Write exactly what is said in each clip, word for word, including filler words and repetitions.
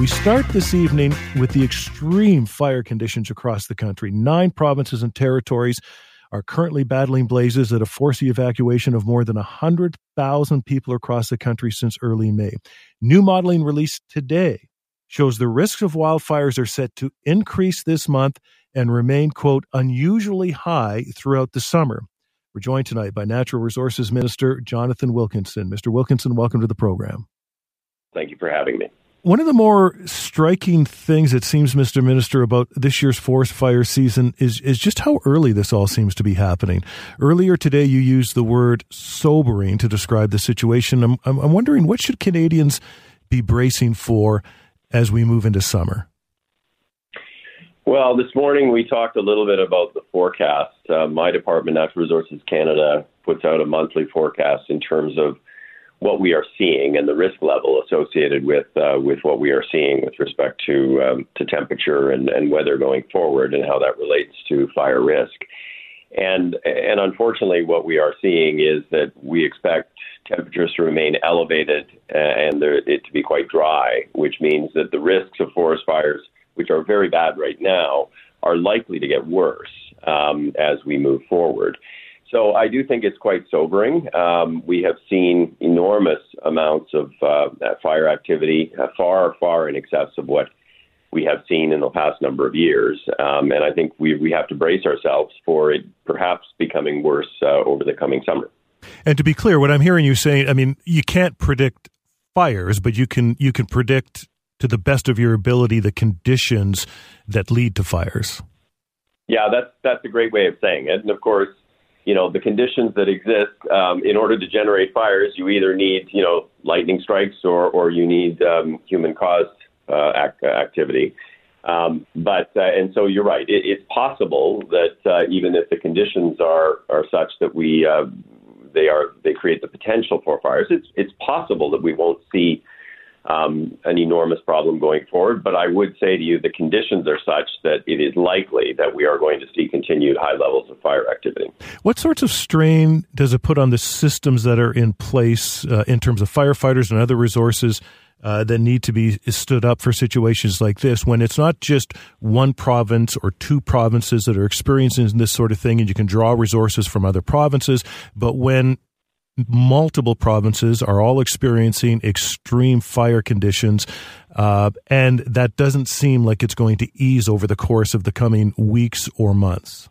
We start this evening with the extreme fire conditions across the country. Nine provinces and territories are currently battling blazes that have forced the evacuation of more than one hundred thousand people across the country since early May. New modeling released today shows the risks of wildfires are set to increase this month and remain, quote, unusually high throughout the summer. We're joined tonight by Natural Resources Minister Jonathan Wilkinson. Mister Wilkinson, welcome to the program. Thank you for having me. One of the more striking things, it seems, Mister Minister, about this year's forest fire season is, is just how early this all seems to be happening. Earlier today, you used the word sobering to describe the situation. I'm, I'm wondering, what should Canadians be bracing for as we move into summer? Well, this morning we talked a little bit about the forecast. Uh, my department, Natural Resources Canada, puts out a monthly forecast in terms of what we are seeing and the risk level associated with uh, with what we are seeing with respect to um, to temperature and, and weather going forward, and how that relates to fire risk. And and unfortunately, what we are seeing is that we expect temperatures to remain elevated and there, it to be quite dry, which means that the risks of forest fires, which are very bad right now, are likely to get worse um, as we move forward. So I do think it's quite sobering. Um, we have seen enormous amounts of uh, fire activity, uh, far, far in excess of what we have seen in the past number of years. Um, and I think we, we have to brace ourselves for it perhaps becoming worse uh, over the coming summer. And to be clear, what I'm hearing you saying, I mean, you can't predict fires, but you can you can predict to the best of your ability the conditions that lead to fires. Yeah, that's that's a great way of saying it. And of course, you know, the conditions that exist um, in order to generate fires, you either need, you know, lightning strikes or, or you need um, human-caused uh, act, activity. Um, but uh, and so you're right. It, it's possible that uh, even if the conditions are are such that we uh, they are they create the potential for fires, it's it's possible that we won't see Um, an enormous problem going forward. But I would say to you, the conditions are such that it is likely that we are going to see continued high levels of fire activity. What sorts of strain does it put on the systems that are in place uh, in terms of firefighters and other resources uh, that need to be stood up for situations like this, when it's not just one province or two provinces that are experiencing this sort of thing and you can draw resources from other provinces, but when multiple provinces are all experiencing extreme fire conditions, uh, and that doesn't seem like it's going to ease over the course of the coming weeks or months?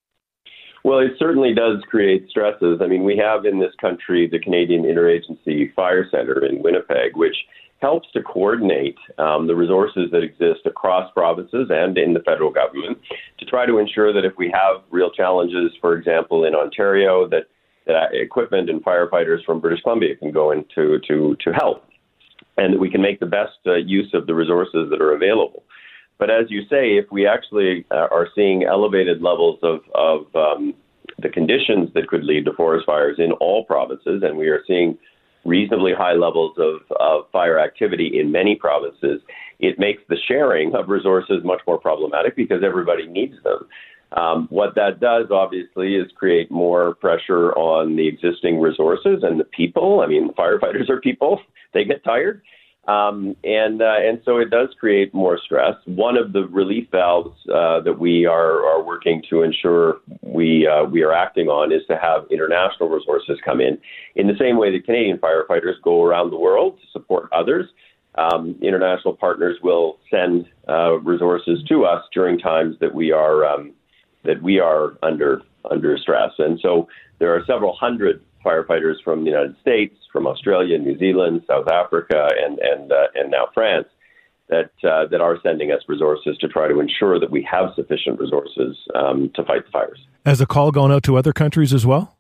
Well, it certainly does create stresses. I mean, we have in this country the Canadian Interagency Fire Centre in Winnipeg, which helps to coordinate um, the resources that exist across provinces and in the federal government to try to ensure that if we have real challenges, for example, in Ontario, that that equipment and firefighters from British Columbia can go in to, to, to help, and that we can make the best uh, use of the resources that are available. But as you say, if we actually uh, are seeing elevated levels of, of um, the conditions that could lead to forest fires in all provinces, and we are seeing reasonably high levels of, of fire activity in many provinces, it makes the sharing of resources much more problematic because everybody needs them. Um, what that does, obviously, is create more pressure on the existing resources and the people. I mean, the firefighters are people. They get tired. Um, and uh, and so it does create more stress. One of the relief valves uh, that we are, are working to ensure we uh, we are acting on is to have international resources come in, in the same way that Canadian firefighters go around the world to support others. Um, international partners will send uh, resources to us during times that we are um, that we are under under stress. And so there are several hundred firefighters from the United States, from Australia, New Zealand, South Africa, and and uh, and now France that uh, that are sending us resources to try to ensure that we have sufficient resources um, to fight the fires. Has a call gone out to other countries as well?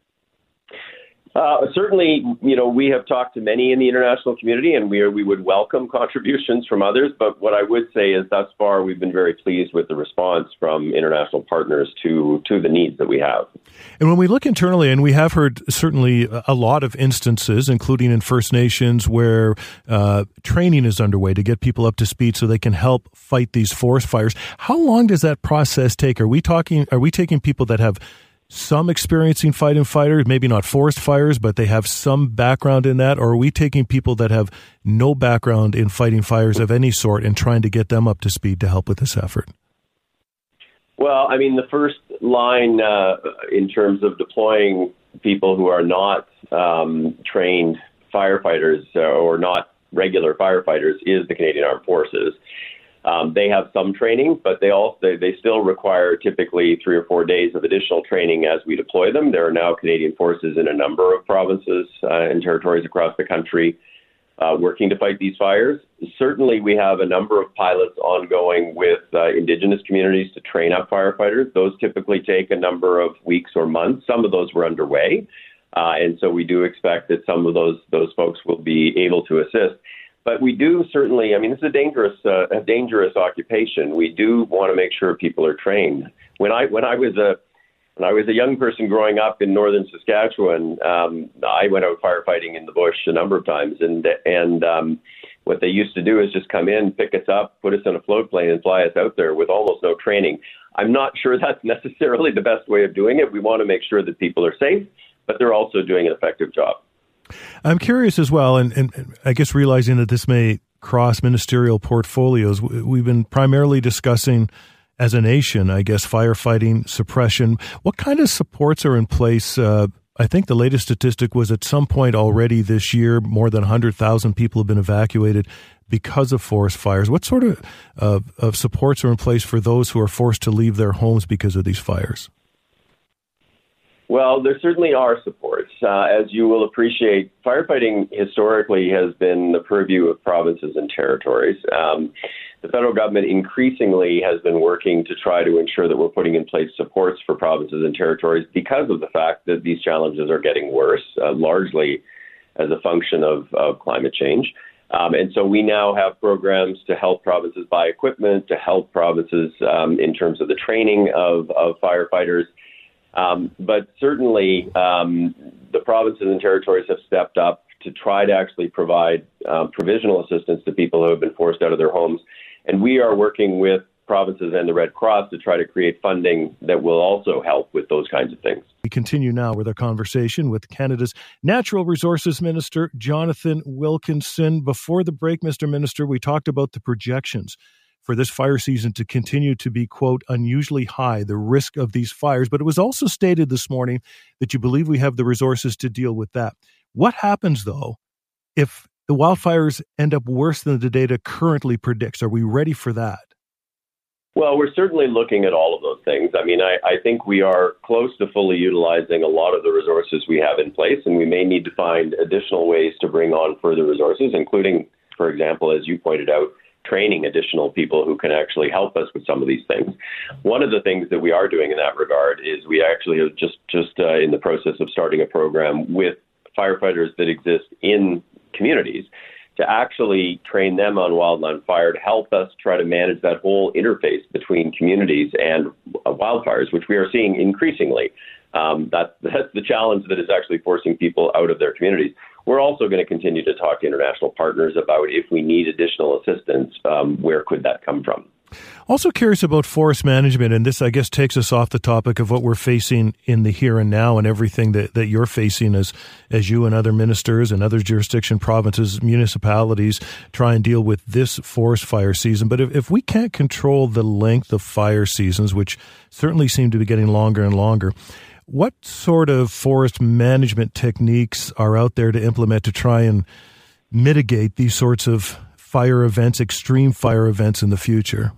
Uh, certainly, you know, we have talked to many in the international community, and we are, we would welcome contributions from others. But what I would say is, thus far, we've been very pleased with the response from international partners to to the needs that we have. And when we look internally, and we have heard certainly a lot of instances, including in First Nations, where uh, training is underway to get people up to speed so they can help fight these forest fires. How long does that process take? Are we talking? Are we taking people that have some experiencing fighting fighters, maybe not forest fires, but they have some background in that? Or are we taking people that have no background in fighting fires of any sort and trying to get them up to speed to help with this effort? Well, I mean, the first line uh, in terms of deploying people who are not um, trained firefighters uh, or not regular firefighters is the Canadian Armed Forces. Um, they have some training, but they also they, they still require typically three or four days of additional training as we deploy them. There are now Canadian forces in a number of provinces uh, and territories across the country uh, working to fight these fires. Certainly, we have a number of pilots ongoing with uh, Indigenous communities to train up firefighters. Those typically take a number of weeks or months. Some of those were underway, uh, and so we do expect that some of those those folks will be able to assist. But we do certainly, I mean, this is a dangerous, uh, a dangerous occupation. We do want to make sure people are trained. When I when I was a when I was a young person growing up in northern Saskatchewan, um, I went out firefighting in the bush a number of times, and and um, what they used to do is just come in, pick us up, put us in a float plane, and fly us out there with almost no training. I'm not sure that's necessarily the best way of doing it. We want to make sure that people are safe, but they're also doing an effective job. I'm curious as well, and, and I guess realizing that this may cross ministerial portfolios, we've been primarily discussing as a nation, I guess, firefighting, suppression. What kind of supports are in place? Uh, I think the latest statistic was at some point already this year, more than one hundred thousand people have been evacuated because of forest fires. What sort of, uh, of supports are in place for those who are forced to leave their homes because of these fires? Well, there certainly are supports. Uh, as you will appreciate, firefighting historically has been the purview of provinces and territories. Um, the federal government increasingly has been working to try to ensure that we're putting in place supports for provinces and territories because of the fact that these challenges are getting worse, uh, largely as a function of, of climate change. Um, and so we now have programs to help provinces buy equipment, to help provinces um, in terms of the training of, of firefighters. Um, but certainly, um, the provinces and territories have stepped up to try to actually provide um, provisional assistance to people who have been forced out of their homes. And we are working with provinces and the Red Cross to try to create funding that will also help with those kinds of things. We continue now with our conversation with Canada's Natural Resources Minister, Jonathan Wilkinson. Before the break, Mister Minister, we talked about the projections for this fire season to continue to be, quote, unusually high, the risk of these fires. But it was also stated this morning that you believe we have the resources to deal with that. What happens, though, if the wildfires end up worse than the data currently predicts? Are we ready for that? Well, we're certainly looking at all of those things. I mean, I, I think we are close to fully utilizing a lot of the resources we have in place, and we may need to find additional ways to bring on further resources, including, for example, as you pointed out, training additional people who can actually help us with some of these things. One of the things that we are doing in that regard is we actually are just, just uh, in the process of starting a program with firefighters that exist in communities to actually train them on wildland fire to help us try to manage that whole interface between communities and uh, wildfires, which we are seeing increasingly. Um, that, that's the challenge that is actually forcing people out of their communities. We're also going to continue to talk to international partners about if we need additional assistance, um, where could that come from? Also curious about forest management, and this, I guess, takes us off the topic of what we're facing in the here and now and everything that, that you're facing as as you and other ministers and other jurisdiction provinces, municipalities try and deal with this forest fire season. But if, if we can't control the length of fire seasons, which certainly seem to be getting longer and longer, what sort of forest management techniques are out there to implement to try and mitigate these sorts of fire events, extreme fire events in the future?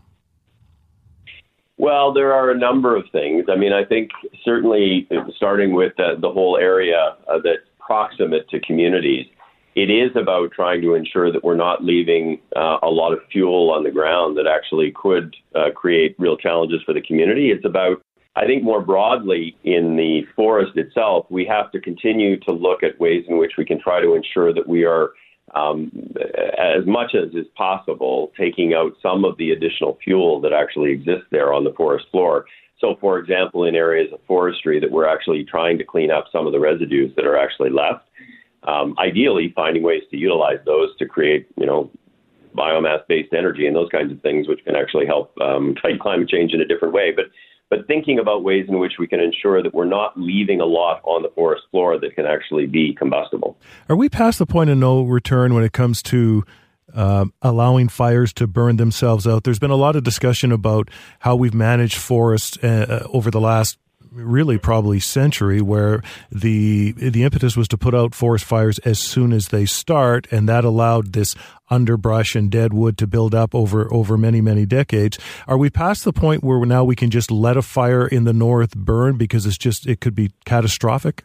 Well, there are a number of things. I mean, I think certainly starting with uh, the whole area uh, that's proximate to communities, it is about trying to ensure that we're not leaving uh, a lot of fuel on the ground that actually could uh, create real challenges for the community. It's about, I think more broadly in the forest itself, we have to continue to look at ways in which we can try to ensure that we are, um, as much as is possible, taking out some of the additional fuel that actually exists there on the forest floor. So, for example, in areas of forestry that we're actually trying to clean up some of the residues that are actually left, um, ideally finding ways to utilize those to create, you know, biomass-based energy and those kinds of things, which can actually help um, fight climate change in a different way. But but thinking about ways in which we can ensure that we're not leaving a lot on the forest floor that can actually be combustible. Are we past the point of no return when it comes to uh, allowing fires to burn themselves out? There's been a lot of discussion about how we've managed forests uh, over the last really probably century, where the the impetus was to put out forest fires as soon as they start, and that allowed this underbrush and dead wood to build up over over many many decades. Are we past the point where now we can just let a fire in the north burn because it's just it could be catastrophic?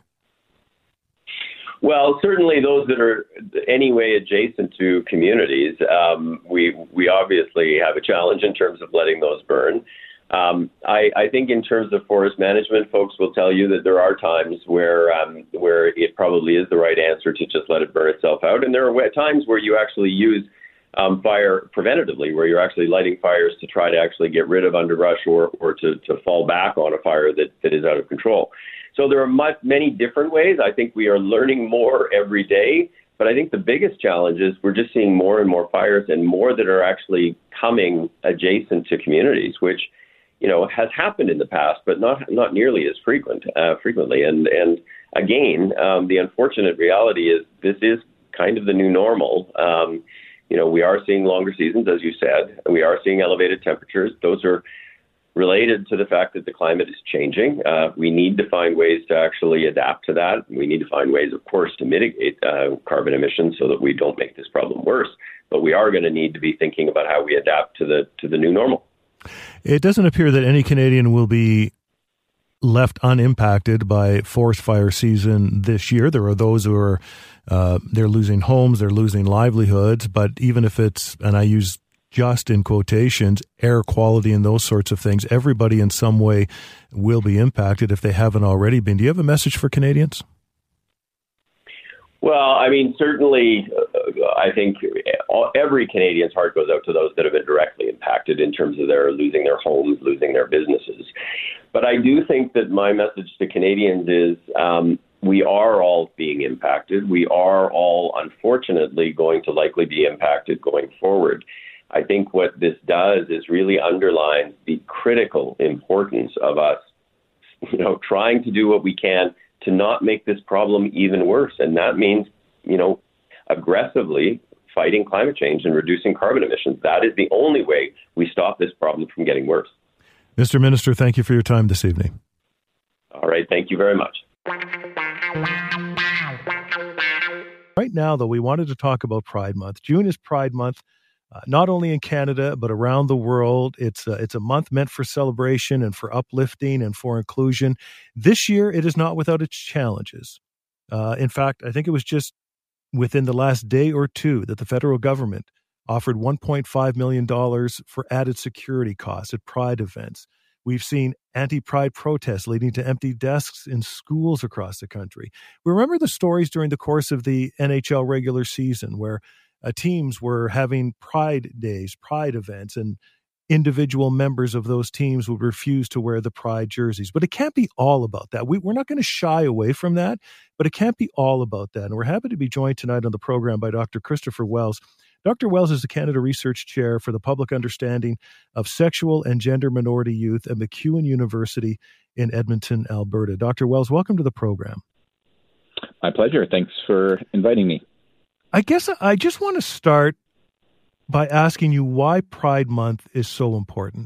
Well, certainly those that are anyway adjacent to communities, um, we we obviously have a challenge in terms of letting those burn. Um, I, I think in terms of forest management, folks will tell you that there are times where um, where it probably is the right answer to just let it burn itself out. And there are times where you actually use um, fire preventatively, where you're actually lighting fires to try to actually get rid of underbrush or, or to, to fall back on a fire that, that is out of control. So there are much, many different ways. I think we are learning more every day. But I think the biggest challenge is we're just seeing more and more fires and more that are actually coming adjacent to communities, which you know, has happened in the past, but not not nearly as frequent uh, frequently. And and again, um, the unfortunate reality is this is kind of the new normal. Um, you know, we are seeing longer seasons, as you said. We are seeing elevated temperatures. Those are related to the fact that the climate is changing. Uh, we need to find ways to actually adapt to that. We need to find ways, of course, to mitigate uh, carbon emissions so that we don't make this problem worse. But we are going to need to be thinking about how we adapt to the to the new normal. It doesn't appear that any Canadian will be left unimpacted by forest fire season this year. There are those who are uh, they're losing homes, they're losing livelihoods. But even if it's, and I use just in quotations, air quality and those sorts of things, everybody in some way will be impacted if they haven't already been. Do you have a message for Canadians? Well, I mean, certainly, uh, I think all, every Canadian's heart goes out to those that have been directly impacted in terms of their losing their homes, losing their businesses. But I do think that my message to Canadians is um, we are all being impacted. We are all, unfortunately, going to likely be impacted going forward. I think what this does is really underlines the critical importance of us, you know, trying to do what we can to not make this problem even worse. And that means, you know, aggressively fighting climate change and reducing carbon emissions. That is the only way we stop this problem from getting worse. Mister Minister, thank you for your time this evening. All right. Thank you very much. Right now, though, we wanted to talk about Pride Month. June is Pride Month. Uh, not only in Canada, but around the world. It's a, it's a month meant for celebration and for uplifting and for inclusion. This year, it is not without its challenges. Uh, in fact, I think it was just within the last day or two that the federal government offered one point five million dollars for added security costs at Pride events. We've seen anti-Pride protests leading to empty desks in schools across the country. We remember the stories during the course of the N H L regular season where Uh, teams were having Pride days, Pride events, and individual members of those teams would refuse to wear the Pride jerseys. But it can't be all about that. We, we're not going to shy away from that, but it can't be all about that. And we're happy to be joined tonight on the program by Doctor Christopher Wells. Doctor Wells is the Canada Research Chair for the Public Understanding of Sexual and Gender Minority Youth at MacEwan University in Edmonton, Alberta. Doctor Wells, welcome to the program. My pleasure. Thanks for inviting me. I guess I just want to start by asking you why Pride Month is so important.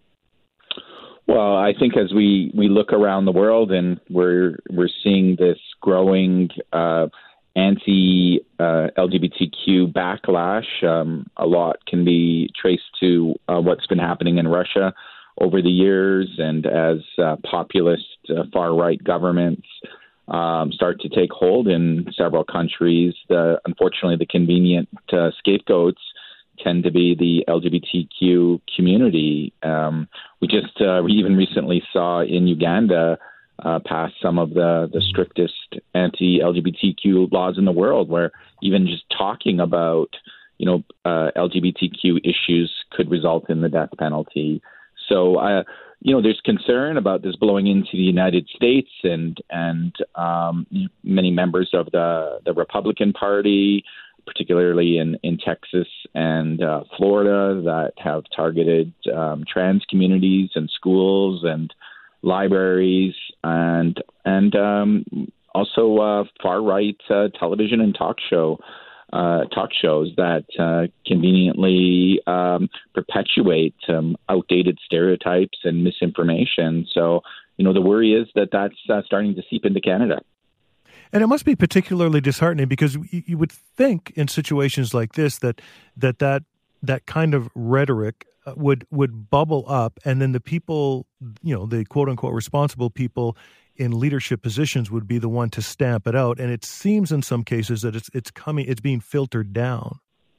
Well, I think as we, we look around the world and we're we're seeing this growing uh, anti uh, L G B T Q backlash, um, a lot can be traced to uh, what's been happening in Russia over the years, and as uh, populist uh, far right governments Um, start to take hold in several countries. The, unfortunately, the convenient uh, scapegoats tend to be the L G B T Q community. Um, we just uh, we even recently saw in Uganda uh, pass some of the, the strictest anti-L G B T Q laws in the world, where even just talking about you know uh, L G B T Q issues could result in the death penalty. So uh, you know, there's concern about this blowing into the United States, and and um, many members of the, the Republican Party, particularly in, in Texas and uh, Florida, that have targeted um, trans communities and schools and libraries, and and um, also uh, far right uh, television and talk show uh, talk shows that uh, conveniently um, perpetuate um, outdated stereotypes and misinformation. So, you know, the worry is that that's uh, starting to seep into Canada. And it must be particularly disheartening because you would think in situations like this that that that, that kind of rhetoric would would bubble up, and then the people, you know, the quote unquote responsible people in leadership positions would be the one to stamp it out. And it seems in some cases that it's it's coming, it's being filtered down.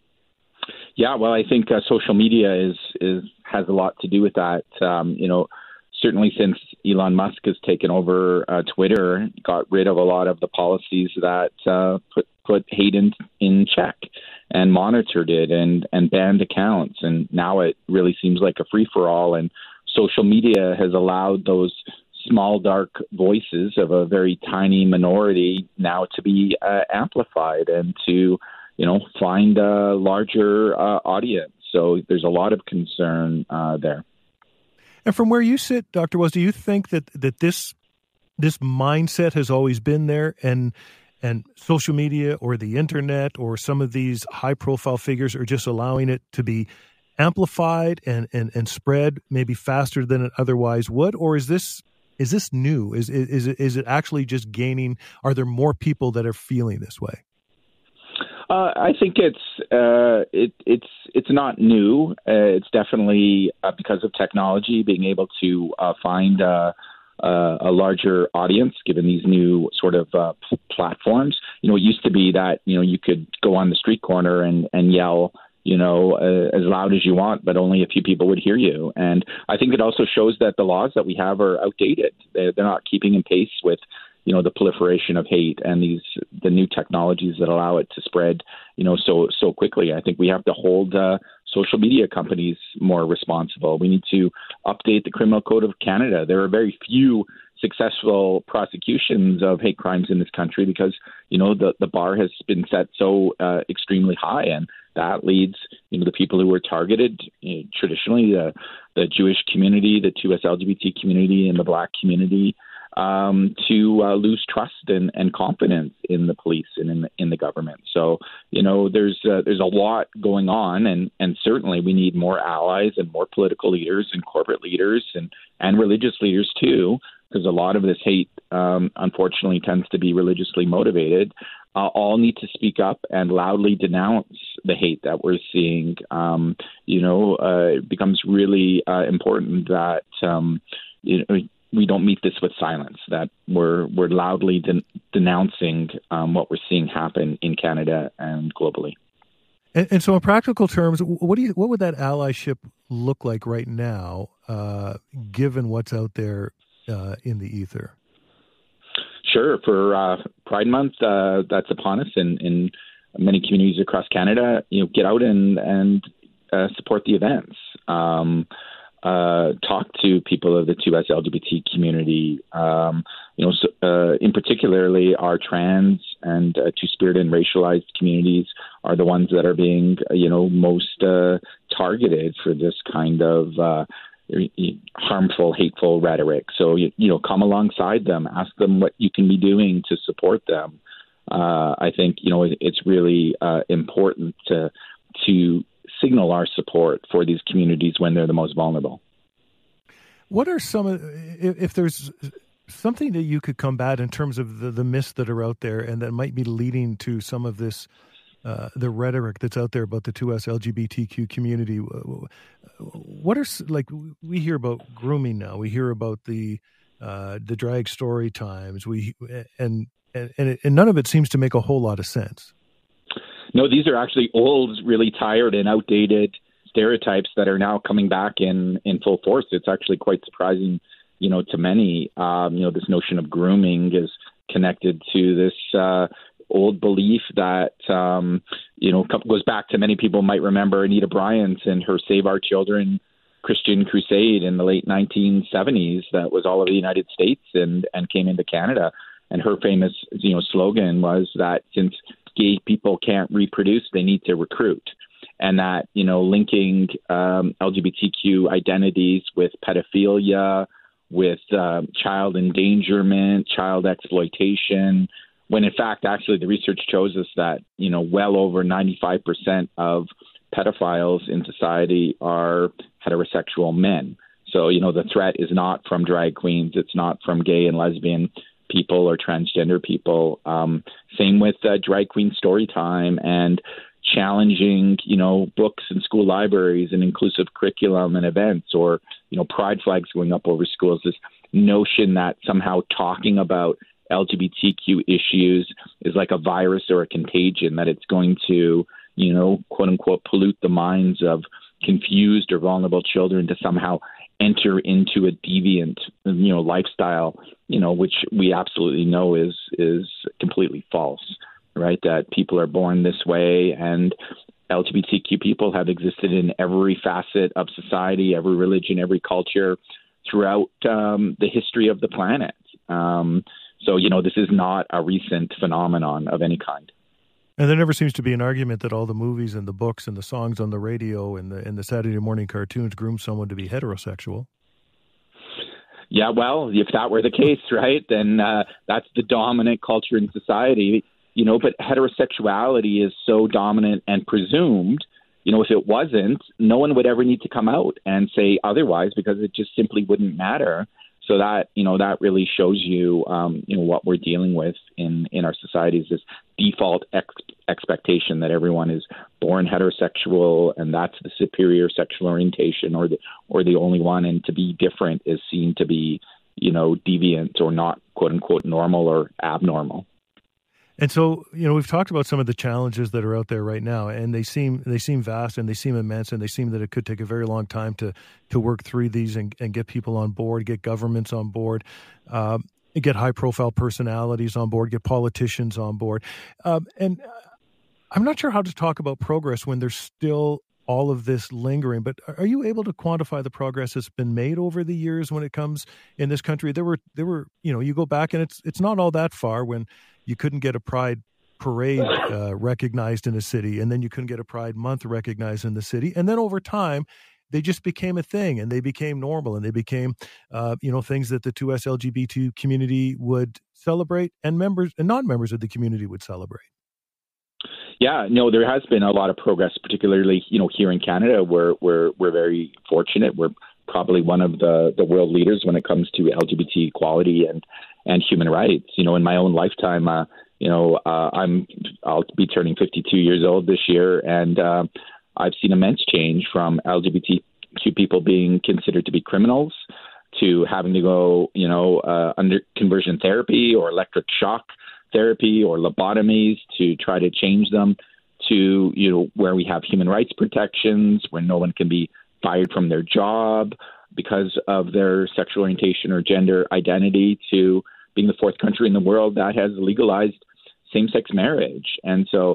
Yeah, well, I think uh, social media is is has a lot to do with that. Um, you know, certainly since Elon Musk has taken over uh, Twitter, got rid of a lot of the policies that uh, put put hate in, in check and monitored it and, and banned accounts. And now it really seems like a free-for-all. And social media has allowed those small, dark voices of a very tiny minority now to be uh, amplified and to, you know, find a larger uh, audience. So there's a lot of concern uh, there. And from where you sit, Doctor Wells, do you think that, that this this mindset has always been there, and and social media or the internet or some of these high-profile figures are just allowing it to be amplified and, and, and spread maybe faster than it otherwise would? Or is this is this new? Is is is it, is it actually just gaining? Are there more people that are feeling this way? Uh, I think it's uh, it, it's it's not new. Uh, it's definitely uh, because of technology, being able to uh, find uh, uh, a larger audience, given these new sort of uh, p- platforms. You know, it used to be that you know you could go on the street corner and, and yell, you know, uh, as loud as you want, but only a few people would hear you. And I think it also shows that the laws that we have are outdated. They're, they're not keeping in pace with, you know, the proliferation of hate and these the new technologies that allow it to spread, you know, so so quickly. I think we have to hold uh, social media companies more responsible. We need to update the Criminal Code of Canada. There are very few successful prosecutions of hate crimes in this country because, you know, the, the bar has been set so uh, extremely high, and that leads, you know, the people who were targeted, you know, traditionally the the Jewish community, the two S L G B T community, and the Black community, um, to uh, lose trust and, and confidence in the police and in the, in the government. So, you know, there's uh, there's a lot going on, and, and certainly we need more allies and more political leaders and corporate leaders and, and religious leaders too, because a lot of this hate, um, unfortunately, tends to be religiously motivated. Uh, all need to speak up and loudly denounce the hate that we're seeing. Um, you know, uh, it becomes really uh, important that um, you know, we don't meet this with silence, that we're we're loudly de- denouncing um, what we're seeing happen in Canada and globally. And, and so in practical terms, what do you what would that allyship look like right now, uh, given what's out there uh, in the ether? Sure. For uh, Pride Month, uh, that's upon us in, in many communities across Canada. You know, get out and and uh, support the events. Um, uh, talk to people of the two S L G B T community. Um, you know, so, uh, in particularly our trans and uh, two-spirit and racialized communities are the ones that are being, you know, most uh, targeted for this kind of Uh, harmful, hateful rhetoric. So, you, you know, come alongside them, ask them what you can be doing to support them. Uh, I think, you know, it, it's really uh, important to to signal our support for these communities when they're the most vulnerable. What are some of, if, if there's something that you could combat in terms of the, the myths that are out there and that might be leading to some of this Uh, the rhetoric that's out there about the two S L G B T Q community? What are, like, we hear about grooming now, we hear about the uh, the drag story times, we and and and, it, and none of it seems to make a whole lot of sense. No, these are actually old, really tired and outdated stereotypes that are now coming back in in full force. It's actually quite surprising, you know, to many. Um, you know, this notion of grooming is connected to this Uh, old belief that, um, you know, goes back to many people might remember Anita Bryant and her Save Our Children Christian crusade in the late nineteen seventies that was all over the United States and, and came into Canada. And her famous, you know, slogan was that since gay people can't reproduce, they need to recruit. And that, you know, linking um, L G B T Q identities with pedophilia, with uh, child endangerment, child exploitation, when in fact, actually, the research shows us that, you know, well over ninety-five percent of pedophiles in society are heterosexual men. So, you know, the threat is not from drag queens. It's not from gay and lesbian people or transgender people. Um, same with uh, drag queen story time and challenging, you know, books in school libraries and inclusive curriculum and events, or, you know, pride flags going up over schools. This notion that somehow talking about L G B T Q issues is like a virus or a contagion, that it's going to, you know, quote unquote, pollute the minds of confused or vulnerable children to somehow enter into a deviant, you know, lifestyle, you know, which we absolutely know is is completely false, right? That people are born this way, and L G B T Q people have existed in every facet of society, every religion, every culture throughout um, the history of the planet. Um, so, you know, this is not a recent phenomenon of any kind. And there never seems to be an argument that all the movies and the books and the songs on the radio and the and the Saturday morning cartoons groom someone to be heterosexual. Yeah, well, if that were the case, right, then uh, that's the dominant culture in society, you know, but heterosexuality is so dominant and presumed, you know, if it wasn't, no one would ever need to come out and say otherwise, because it just simply wouldn't matter. So that, you know, that really shows you, um, you know, what we're dealing with in, in our society is this default ex- expectation that everyone is born heterosexual and that's the superior sexual orientation, or the or the only one, and to be different is seen to be, you know, deviant or not, quote unquote, normal or abnormal. And so, you know, we've talked about some of the challenges that are out there right now, and they seem they seem vast and they seem immense, and they seem that it could take a very long time to to work through these and, and get people on board, get governments on board, uh, get high-profile personalities on board, get politicians on board. Um, and I'm not sure how to talk about progress when there's still all of this lingering, but are you able to quantify the progress that's been made over the years when it comes in this country? There were, there were, you know, you go back and it's it's not all that far when you couldn't get a Pride parade uh, recognized in a city, and then you couldn't get a Pride month recognized in the city, and then over time, they just became a thing, and they became normal, and they became, uh, you know, things that the two S L G B T community would celebrate, and members and non-members of the community would celebrate. Yeah, no, there has been a lot of progress, particularly, you know, here in Canada, where we're we're very fortunate. We're probably one of the, the world leaders when it comes to L G B T equality and, and human rights. You know, in my own lifetime, uh, you know, uh, I'm I'll be turning fifty-two years old this year, and uh, I've seen immense change from L G B T Q people being considered to be criminals to having to go, you know, uh, under conversion therapy or electric shock therapy or lobotomies to try to change them, to, you know, where we have human rights protections, where no one can be fired from their job because of their sexual orientation or gender identity, to being the fourth country in the world that has legalized same-sex marriage. And so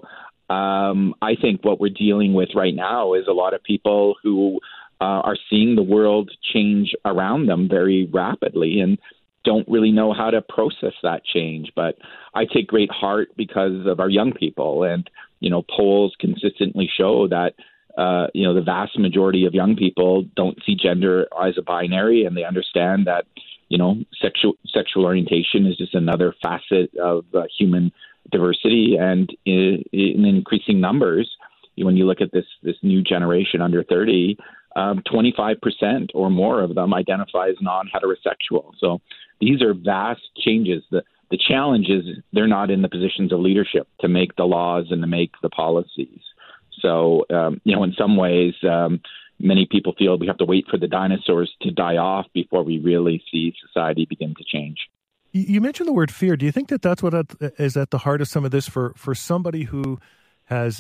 um, I think what we're dealing with right now is a lot of people who uh, are seeing the world change around them very rapidly and don't really know how to process that change. But I take great heart because of our young people. And, you know, polls consistently show that Uh, you know, the vast majority of young people don't see gender as a binary, and they understand that, you know, sexual sexual orientation is just another facet of uh, human diversity. And in, in increasing numbers, when you look at this this new generation under thirty, um, twenty-five percent or more of them identify as non-heterosexual. So these are vast changes. The the challenge is they're not in the positions of leadership to make the laws and to make the policies. So, um, you know, in some ways, um, many people feel we have to wait for the dinosaurs to die off before we really see society begin to change. You mentioned the word fear. Do you think that that's what is at the heart of some of this for, for somebody who has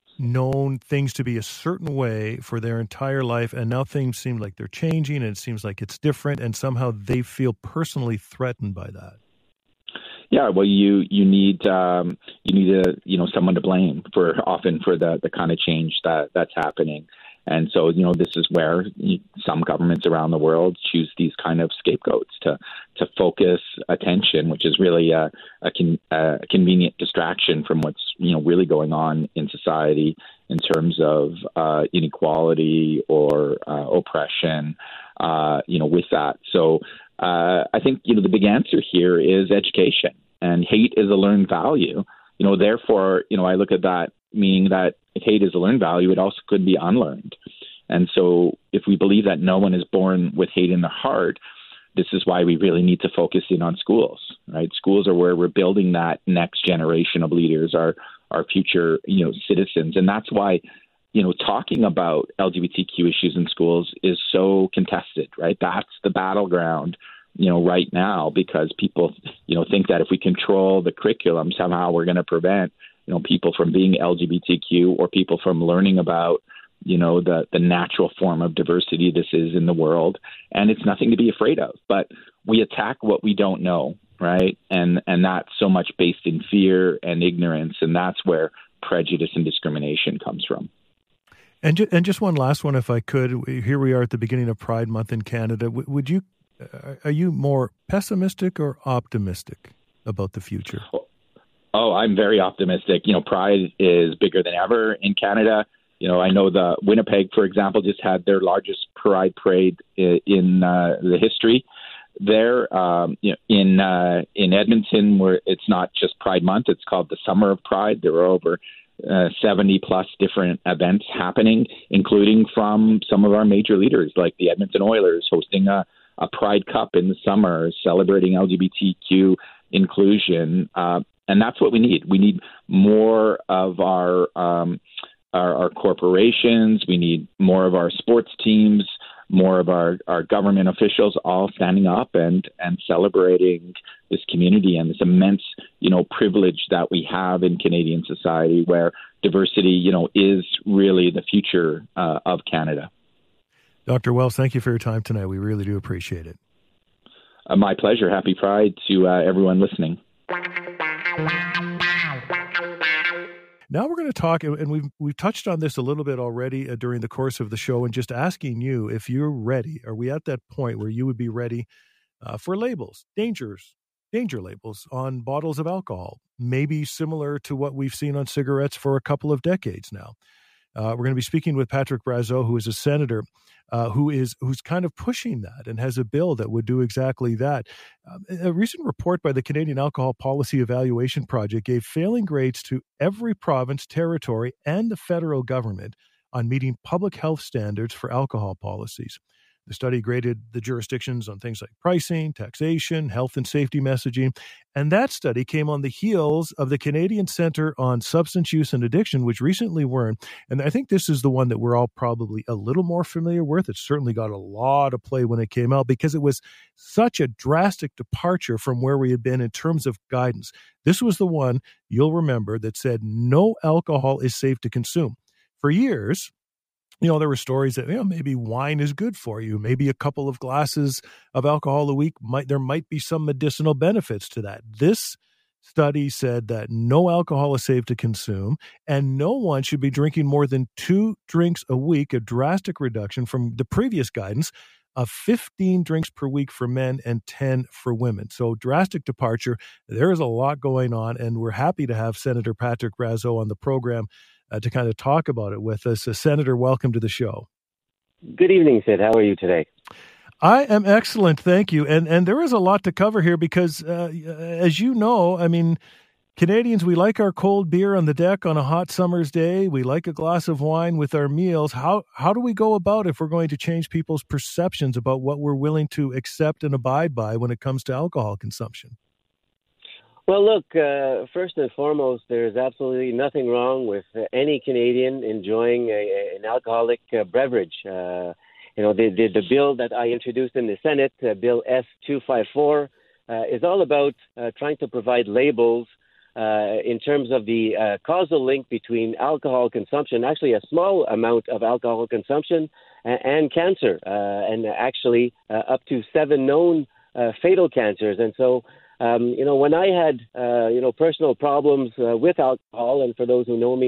known things to be a certain way for their entire life, and now things seem like they're changing and it seems like it's different, and somehow they feel personally threatened by that? Yeah, well, you you need um, you need a you know someone to blame for often for the, the kind of change that that's happening, And so, you know, this is where some governments around the world choose these kind of scapegoats to to focus attention, which is really a, a, con, a convenient distraction from what's, you know, really going on in society in terms of uh, inequality or uh, oppression, uh, you know, with that. So uh, I think, you know, the big answer here is education, and hate is a learned value. You know, therefore, you know, I look at that meaning that if hate is a learned value, it also could be unlearned. And so if we believe that no one is born with hate in their heart, this is why we really need to focus in on schools, right? Schools are where we're building that next generation of leaders, our our future, you know, citizens. And that's why, you know, talking about L G B T Q issues in schools is so contested, right? That's the battleground, you know, right now, because people, you know, think that if we control the curriculum, somehow we're going to prevent, you know, people from being L G B T Q or people from learning about, you know, the, the natural form of diversity this is in the world. And it's nothing to be afraid of. But we attack what we don't know, right? And and that's so much based in fear and ignorance. And that's where prejudice and discrimination comes from. And, ju- and just one last one, if I could. Here we are at the beginning of Pride Month in Canada. W- would you, uh, are you more pessimistic or optimistic about the future? Oh, I'm very optimistic. You know, Pride is bigger than ever in Canada. You know, I know the Winnipeg, for example, just had their largest Pride parade in uh, the history there. Um, you know, in uh, in Edmonton, where it's not just Pride Month, it's called the Summer of Pride. There were over uh, seventy plus different events happening, including from some of our major leaders, like the Edmonton Oilers hosting a, a Pride Cup in the summer, celebrating L G B T Q inclusion. Uh, and that's what we need. We need more of our um, Our, our corporations, we need more of our sports teams, more of our, our government officials all standing up and, and celebrating this community and this immense, you know, privilege that we have in Canadian society where diversity, you know, is really the future uh, of Canada. Doctor Wells, thank you for your time tonight. We really do appreciate it. Uh, my pleasure. Happy Pride to uh, everyone listening. Now we're going to talk, and we've we've touched on this a little bit already uh, during the course of the show, and just asking you if you're ready. Are we at that point where you would be ready uh, for labels, dangers, danger labels on bottles of alcohol? Maybe similar to what we've seen on cigarettes for a couple of decades now. Uh, we're going to be speaking with Patrick Brazeau, who is a senator, uh, who is who's kind of pushing that and has a bill that would do exactly that. Um, a recent report by the Canadian Alcohol Policy Evaluation Project gave failing grades to every province, territory, and the federal government on meeting public health standards for alcohol policies. The study graded the jurisdictions on things like pricing, taxation, health and safety messaging. And that study came on the heels of the Canadian Centre on Substance Use and Addiction, which recently were, and I think this is the one that we're all probably a little more familiar with. It certainly got a lot of play when it came out because it was such a drastic departure from where we had been in terms of guidance. This was the one, you'll remember, that said no alcohol is safe to consume. For years, you know, there were stories that, you know, maybe wine is good for you. Maybe a couple of glasses of alcohol a week, might there might be some medicinal benefits to that. This study said that no alcohol is safe to consume, and no one should be drinking more than two drinks a week, a drastic reduction from the previous guidance of fifteen drinks per week for men and ten for women. So drastic departure. There is a lot going on, and we're happy to have Senator Patrick Brazeau on the program Uh, to kind of talk about it with us. Uh, Senator, welcome to the show. Good evening, Sid. How are you today? I am excellent, thank you. And and there is a lot to cover here because, uh, as you know, I mean, Canadians, we like our cold beer on the deck on a hot summer's day. We like a glass of wine with our meals. How how do we go about if we're going to change people's perceptions about what we're willing to accept and abide by when it comes to alcohol consumption? Well, look, uh, first and foremost, there's absolutely nothing wrong with uh, any Canadian enjoying a, a, an alcoholic uh, beverage. Uh, you know, the, the, the bill that I introduced in the Senate, uh, Bill S two fifty-four, uh, is all about uh, trying to provide labels uh, in terms of the uh, causal link between alcohol consumption, actually a small amount of alcohol consumption, and, and cancer, uh, and actually uh, up to seven known uh, fatal cancers. And so, Um, you know, when I had, uh, you know, personal problems uh, with alcohol, and for those who know me,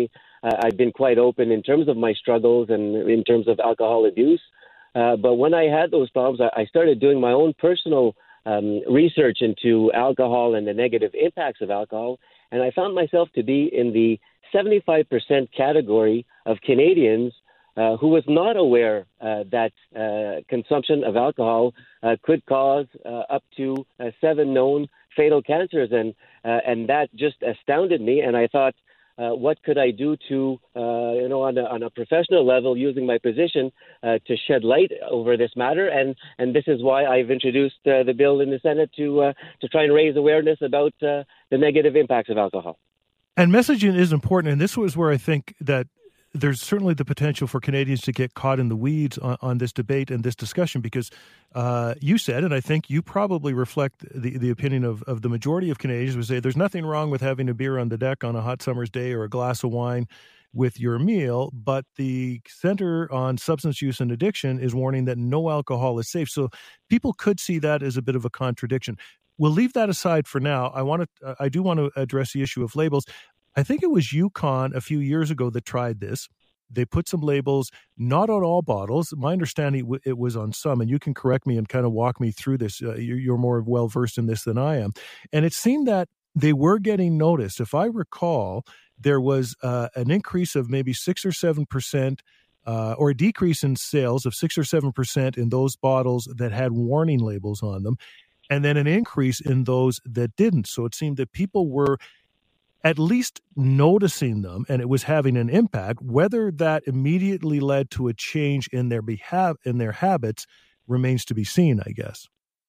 uh, I've been quite open in terms of my struggles and in terms of alcohol abuse. Uh, but when I had those problems, I, I started doing my own personal um, research into alcohol and the negative impacts of alcohol. And I found myself to be in the seventy-five percent category of Canadians uh, who was not aware uh, that uh, consumption of alcohol uh, could cause uh, up to uh, seven known fatal cancers. And, uh, and that just astounded me. And I thought, uh, what could I do to, uh, you know, on a, on a professional level, using my position uh, to shed light over this matter? And, and this is why I've introduced uh, the bill in the Senate to, uh, to try and raise awareness about uh, the negative impacts of alcohol. And messaging is important. And this was where I think that there's certainly the potential for Canadians to get caught in the weeds on, on this debate and this discussion, because uh, you said, and I think you probably reflect the, the opinion of, of the majority of Canadians, would say there's nothing wrong with having a beer on the deck on a hot summer's day or a glass of wine with your meal, but the Center on Substance Use and Addiction is warning that no alcohol is safe. So people could see that as a bit of a contradiction. We'll leave that aside for now. I want to, I do want to address the issue of labels. I think it was Yukon a few years ago that tried this. They put some labels, not on all bottles. My understanding, it was on some, and you can correct me and kind of walk me through this. Uh, you're more well-versed in this than I am. And it seemed that they were getting noticed. If I recall, there was uh, an increase of maybe six or seven percent uh, or a decrease in sales of six or seven percent in those bottles that had warning labels on them, and then an increase in those that didn't. So it seemed that people were at least noticing them, and it was having an impact. Whether that immediately led to a change in their behavior, in their habits, remains to be seen, I guess.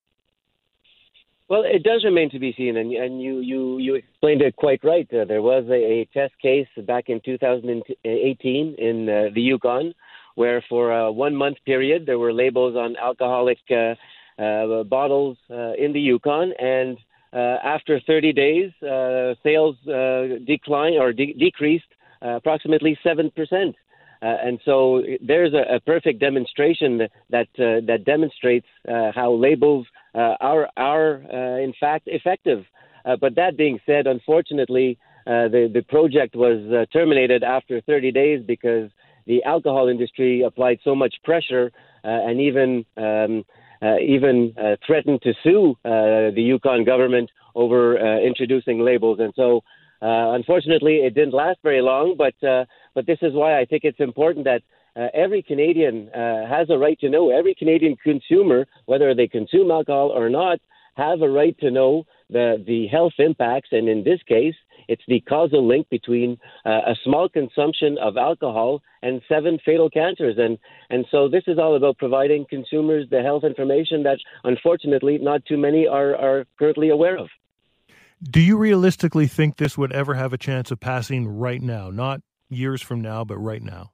Well, it does remain to be seen, and, and you, you, you explained it quite right. Uh, there was a, a test case back in two thousand eighteen in uh, the Yukon, where for a one-month period there were labels on alcoholic uh, uh, bottles uh, in the Yukon, and Uh, after thirty days, uh, sales uh, declined or de- decreased uh, approximately seven percent. Uh, and so there's a, a perfect demonstration that that, uh, that demonstrates uh, how labels uh, are, are uh, in fact, effective. Uh, but that being said, unfortunately, uh, the, the project was uh, terminated after thirty days because the alcohol industry applied so much pressure uh, and even um, Uh, even uh, threatened to sue uh, the Yukon government over uh, introducing labels. And so, uh, unfortunately, it didn't last very long. But uh, but this is why I think it's important that uh, every Canadian uh, has a right to know. Every Canadian consumer, whether they consume alcohol or not, have a right to know the, the health impacts. And in this case, it's the causal link between uh, a small consumption of alcohol and seven fatal cancers. And, and so this is all about providing consumers the health information that, unfortunately, not too many are, are currently aware of. Do you realistically think this would ever have a chance of passing right now? Not years from now, but right now?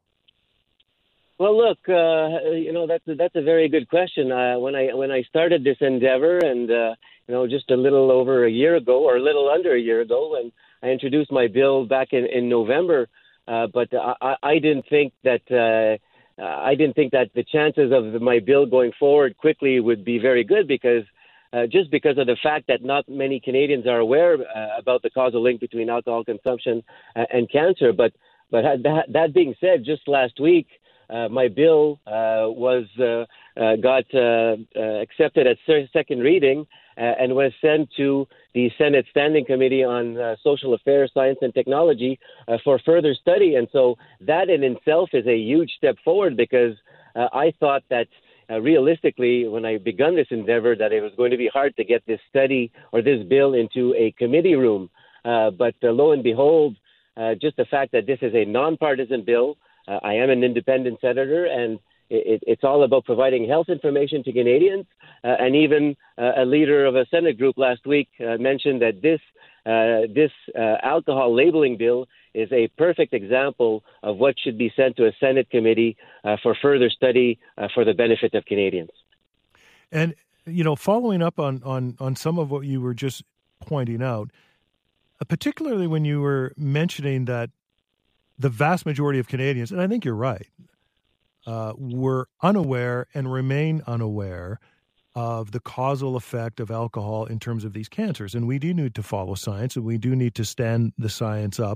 Well, look, uh, you know, that's a, that's a very good question. Uh, when I when I started this endeavor, and uh, you know, just a little over a year ago, or a little under a year ago, when I introduced my bill back in in November, uh, but I, I didn't think that uh, I didn't think that the chances of my bill going forward quickly would be very good, because uh, just because of the fact that not many Canadians are aware uh, about the causal link between alcohol consumption uh, and cancer. But but that that being said, just last week, Uh, my bill uh, was uh, uh, got uh, uh, accepted at second reading uh, and was sent to the Senate Standing Committee on uh, Social Affairs, Science and Technology uh, for further study. And so that in itself is a huge step forward, because uh, I thought that uh, realistically, when I begun this endeavor, that it was going to be hard to get this study or this bill into a committee room. Uh, but uh, lo and behold, uh, just the fact that this is a nonpartisan bill. Uh, I am an independent senator, and it, it's all about providing health information to Canadians. Uh, and even uh, a leader of a Senate group last week uh, mentioned that this uh, this uh, alcohol labeling bill is a perfect example of what should be sent to a Senate committee uh, for further study uh, for the benefit of Canadians. And, you know, following up on, on, on some of what you were just pointing out, uh, particularly when you were mentioning that the vast majority of Canadians, and I think you're right, uh, were unaware and remain unaware of the causal effect of alcohol in terms of these cancers. And we do need to follow science, and we do need to stand the science up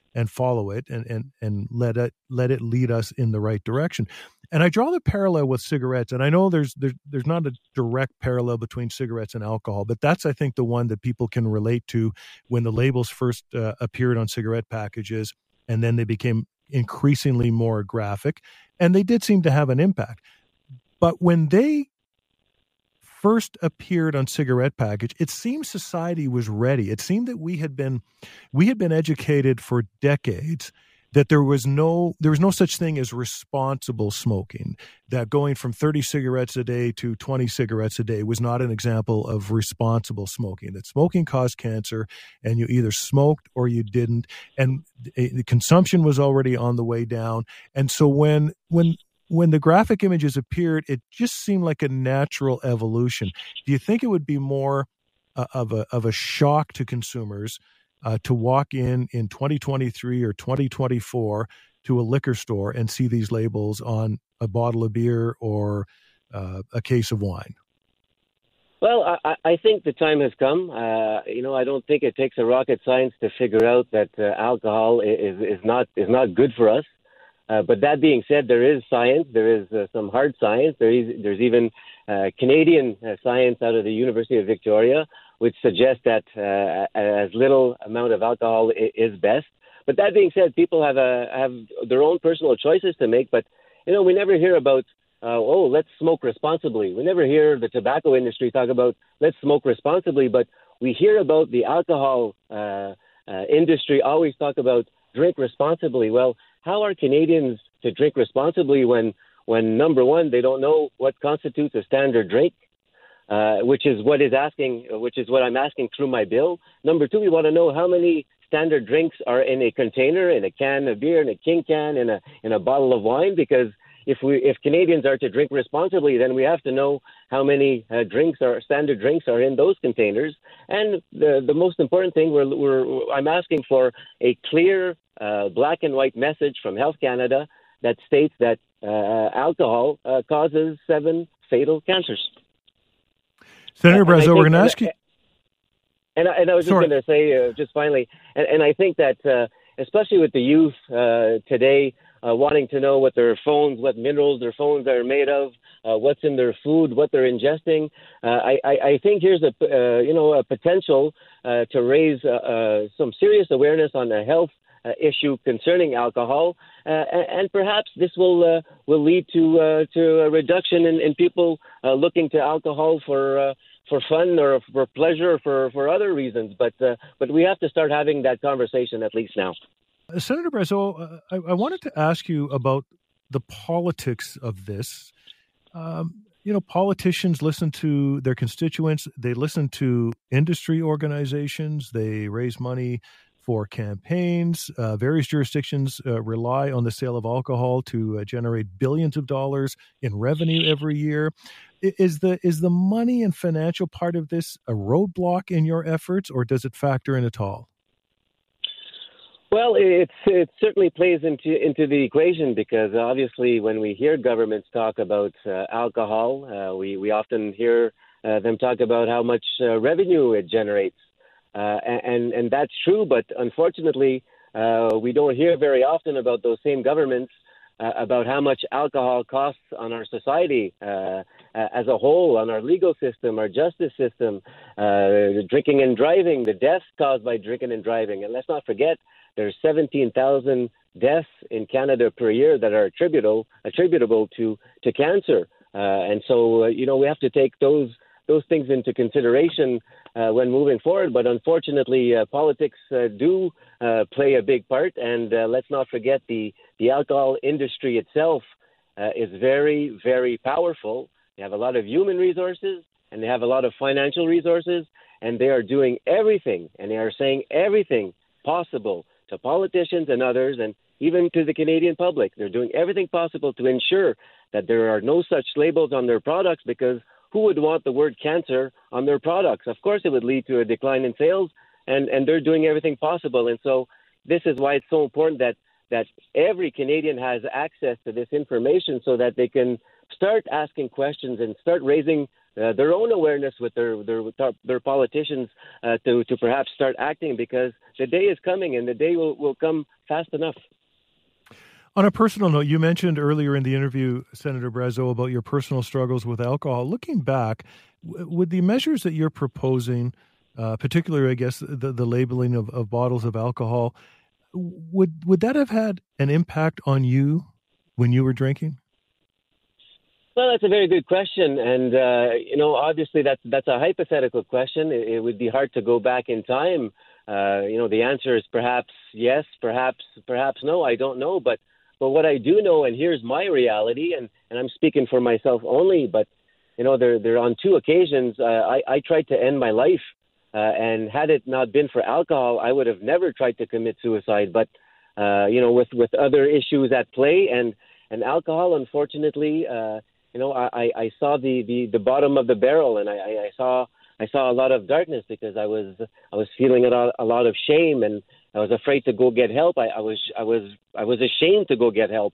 and follow it and, and, and let it let it lead us in the right direction. And I draw the parallel with cigarettes, and I know there's there's, there's not a direct parallel between cigarettes and alcohol, but that's, I think, the one that people can relate to when the labels first uh, appeared on cigarette packages, and then they became increasingly more graphic, and they did seem to have an impact. But when they first appeared on cigarette package, it seemed society was ready. It seemed that we had been we had been educated for decades that there was no there was no such thing as responsible smoking, that going from thirty cigarettes a day to twenty cigarettes a day was not an example of responsible smoking, that smoking caused cancer and you either smoked or you didn't, and the consumption was already on the way down. And so when when when the graphic images appeared, it just seemed like a natural evolution. Do you think it would be more uh, of a of a shock to consumers uh, to walk in in twenty twenty-three or twenty twenty-four to a liquor store and see these labels on a bottle of beer or uh, a case of wine? Well, I, I think the time has come. Uh, you know, I don't think it takes a rocket science to figure out that uh, alcohol is, is not is not good for us. Uh, but that being said, there is science. There is uh, some hard science. There is there's even uh, Canadian uh, science out of the University of Victoria, which suggests that uh, as little amount of alcohol is best. But that being said, people have a have their own personal choices to make. But you know, we never hear about uh, oh, let's smoke responsibly. We never hear the tobacco industry talk about let's smoke responsibly. But we hear about the alcohol uh, uh, industry always talk about drink responsibly. Well, how are Canadians to drink responsibly when, when number one, they don't know what constitutes a standard drink, uh, which is what is asking, which is what I'm asking through my bill. Number two, we want to know how many standard drinks are in a container, in a can of beer, in a king can, in a in a bottle of wine. Because if we if Canadians are to drink responsibly, then we have to know how many uh, drinks are standard drinks are in those containers. And the the most important thing, we're, we're I'm asking for a clear uh, black and white message from Health Canada that states that uh, alcohol uh, causes seven fatal cancers. Senator Brazeau, we're going to ask you. And, and I was just going to say, uh, just finally, and, and I think that uh, especially with the youth uh, today, uh, wanting to know what their phones, what minerals their phones are made of, uh, what's in their food, what they're ingesting. Uh, I, I, I think here's a uh, you know a potential uh, to raise uh, uh, some serious awareness on the health uh, issue concerning alcohol, uh, and, and perhaps this will uh, will lead to uh, to a reduction in, in people uh, looking to alcohol for. Uh, for fun or for pleasure or for, for other reasons. But uh, but we have to start having that conversation at least now. Uh, Senator Brazeau, uh, I, I wanted to ask you about the politics of this. Um, you know, politicians listen to their constituents. They listen to industry organizations. They raise money for campaigns. Uh, various jurisdictions uh, rely on the sale of alcohol to uh, generate billions of dollars in revenue every year. Is the is the money and financial part of this a roadblock in your efforts, or does it factor in at all? Well, it's, it certainly plays into into the equation, because obviously when we hear governments talk about uh, alcohol, uh, we, we often hear uh, them talk about how much uh, revenue it generates. Uh, and, and that's true, but unfortunately, uh, we don't hear very often about those same governments uh, about how much alcohol costs on our society uh, as a whole, on our legal system, our justice system, uh, drinking and driving, the deaths caused by drinking and driving. And let's not forget, there's seventeen thousand deaths in Canada per year that are attributable attributable to, to cancer. Uh, and so, uh, you know, we have to take those those things into consideration uh, when moving forward. But unfortunately, uh, politics uh, do uh, play a big part. And uh, let's not forget the, the alcohol industry itself uh, is very, very powerful. They have a lot of human resources and they have a lot of financial resources, and they are doing everything, and they are saying everything possible to politicians and others, and even to the Canadian public. They're doing everything possible to ensure that there are no such labels on their products, because who would want the word cancer on their products? Of course, it would lead to a decline in sales, and, and they're doing everything possible. And so this is why it's so important that, that every Canadian has access to this information, so that they can start asking questions and start raising uh, their own awareness with their their their politicians uh, to to perhaps start acting, because the day is coming, and the day will, will come fast enough. On a personal note, you mentioned earlier in the interview, Senator Brazeau, about your personal struggles with alcohol. Looking back, w- would the measures that you're proposing, uh, particularly, I guess, the, the labeling of, of bottles of alcohol, would would that have had an impact on you when you were drinking? Well, that's a very good question, and uh, you know, obviously that's that's a hypothetical question. It, it would be hard to go back in time. Uh, you know, the answer is perhaps yes, perhaps perhaps no. I don't know, but but what I do know, and here's my reality, and, and I'm speaking for myself only. But you know, there there on two occasions uh, I I tried to end my life, uh, and had it not been for alcohol, I would have never tried to commit suicide. But uh, you know, with with other issues at play, and and alcohol, unfortunately. Uh, You know, I, I saw the, the, the bottom of the barrel, and I, I saw I saw a lot of darkness because I was I was feeling a lot, a lot of shame, and I was afraid to go get help. I, I was I was I was ashamed to go get help,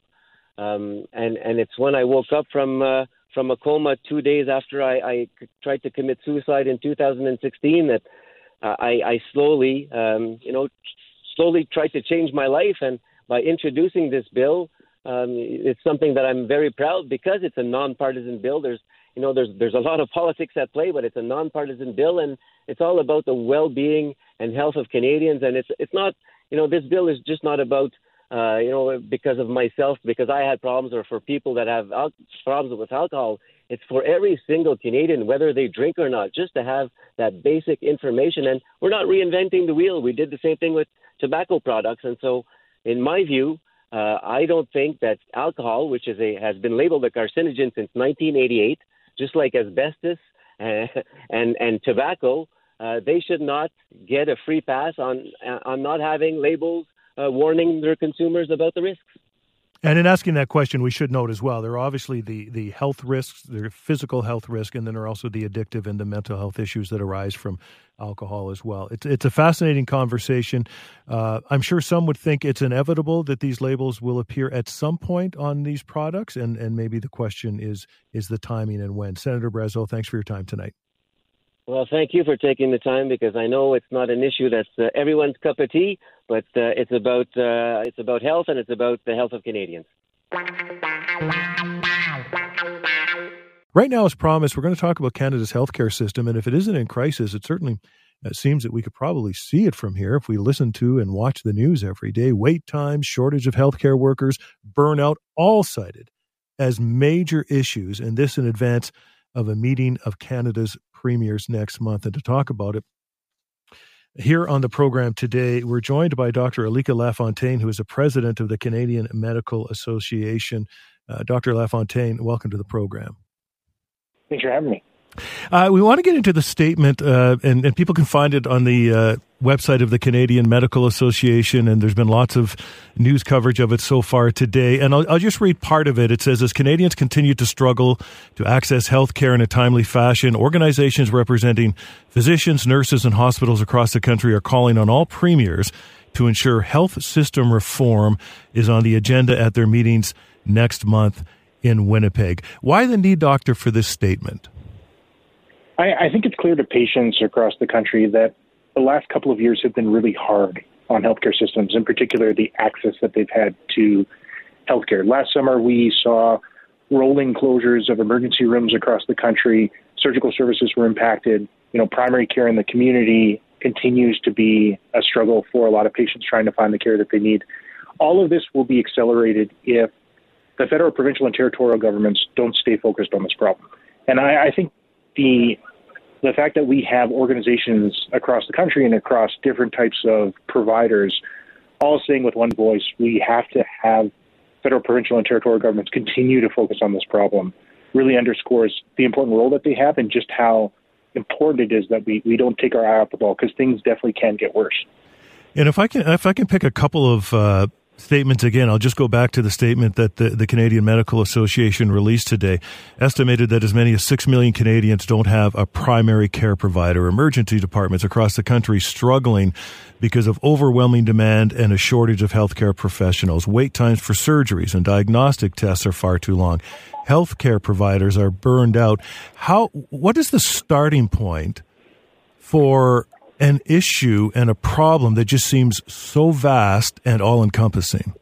um, and and it's when I woke up from uh, from a coma two days after I, I tried to commit suicide in two thousand sixteen that uh, I, I slowly um, you know slowly tried to change my life, and by introducing this bill. Um, it's something that I'm very proud because it's a nonpartisan bill. There's, you know, there's there's a lot of politics at play, but it's a nonpartisan bill, and it's all about the well-being and health of Canadians. And it's it's not, you know, this bill is just not about, uh, you know, because of myself, because I had problems, or for people that have al- problems with alcohol. It's for every single Canadian, whether they drink or not, just to have that basic information. And we're not reinventing the wheel. We did the same thing with tobacco products, and so, in my view. Uh, I don't think that alcohol, which is a has been labeled a carcinogen since nineteen eighty-eight, just like asbestos uh, and and tobacco, uh, they should not get a free pass on on not having labels uh, warning their consumers about the risks. And in asking that question, we should note as well, there are obviously the, the health risks, there are physical health risks, and then there are also the addictive and the mental health issues that arise from alcohol as well. It's it's a fascinating conversation. Uh, I'm sure some would think it's inevitable that these labels will appear at some point on these products, and, and maybe the question is is the timing and when. Senator Brazeau, thanks for your time tonight. Well, thank you for taking the time, because I know it's not an issue that's uh, everyone's cup of tea, but uh, it's about uh, it's about health, and it's about the health of Canadians. Right now, as promised, we're going to talk about Canada's healthcare system, and if it isn't in crisis, it certainly uh, seems that we could probably see it from here if we listen to and watch the news every day. Wait times, shortage of healthcare workers, burnout, all cited as major issues, and this in advance of a meeting of Canada's premiers next month. And to talk about it, here on the program today, we're joined by Doctor Alika Lafontaine, who is the president of the Canadian Medical Association. Uh, Doctor Lafontaine, welcome to the program. Thanks for having me. Uh, we want to get into the statement, uh, and, and people can find it on the uh, website of the Canadian Medical Association, and there's been lots of news coverage of it so far today. And I'll, I'll just read part of it. It says, as Canadians continue to struggle to access health care in a timely fashion, organizations representing physicians, nurses, and hospitals across the country are calling on all premiers to ensure health system reform is on the agenda at their meetings next month in Winnipeg. Why the need, Doctor, for this statement? I, I think it's clear to patients across the country that the last couple of years have been really hard on healthcare systems, in particular the access that they've had to healthcare. Last summer, we saw rolling closures of emergency rooms across the country. Surgical services were impacted. You know, primary care in the community continues to be a struggle for a lot of patients trying to find the care that they need. All of this will be accelerated if the federal, provincial, and territorial governments don't stay focused on this problem. And I, I think the the fact that we have organizations across the country and across different types of providers all saying with one voice, we have to have federal, provincial, and territorial governments continue to focus on this problem, really underscores the important role that they have and just how important it is that we, we don't take our eye off the ball, because things definitely can get worse. And if I can, if I can pick a couple of uh, statements again. I'll just go back to the statement that the, the Canadian Medical Association released today. Estimated that as many as six million Canadians don't have a primary care provider. Emergency departments across the country struggling because of overwhelming demand and a shortage of healthcare professionals. Wait times for surgeries and diagnostic tests are far too long. Healthcare providers are burned out. How? What is the starting point for an issue and a problem that just seems so vast and all-encompassing?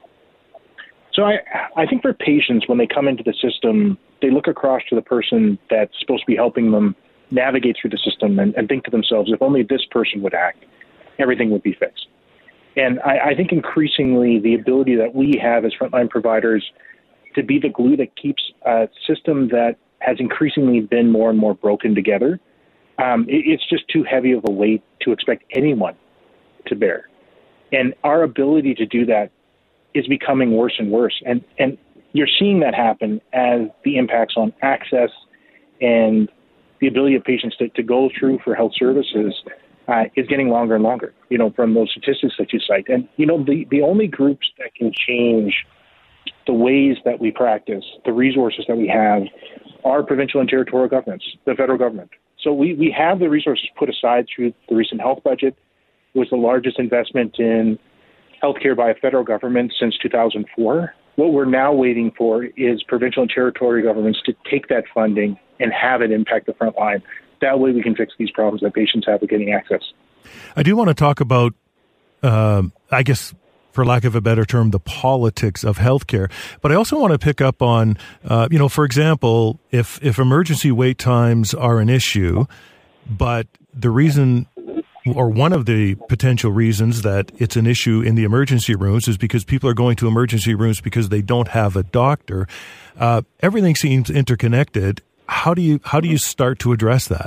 So I, I think for patients, when they come into the system, they look across to the person that's supposed to be helping them navigate through the system and, and think to themselves, if only this person would act, everything would be fixed. And I, I think increasingly the ability that we have as frontline providers to be the glue that keeps a system that has increasingly been more and more broken together, um, it, it's just too heavy of a weight to expect anyone to bear. And our ability to do that is becoming worse and worse. And, and you're seeing that happen as the impacts on access and the ability of patients to, to go through for health services uh, is getting longer and longer, you know, from those statistics that you cite. And, you know, the, the only groups that can change the ways that we practice, the resources that we have, are provincial and territorial governments, the federal government. So we, we have the resources put aside through the recent health budget. It was the largest investment in healthcare by a federal government since two thousand four. What we're now waiting for is provincial and territorial governments to take that funding and have it impact the front line. That way we can fix these problems that patients have with getting access. I do want to talk about, uh, I guess, for lack of a better term, the politics of healthcare. But I also want to pick up on, uh, you know, for example, if, if emergency wait times are an issue, but the reason or one of the potential reasons that it's an issue in the emergency rooms is because people are going to emergency rooms because they don't have a doctor. Uh, everything seems interconnected. How do you how do you start to address that?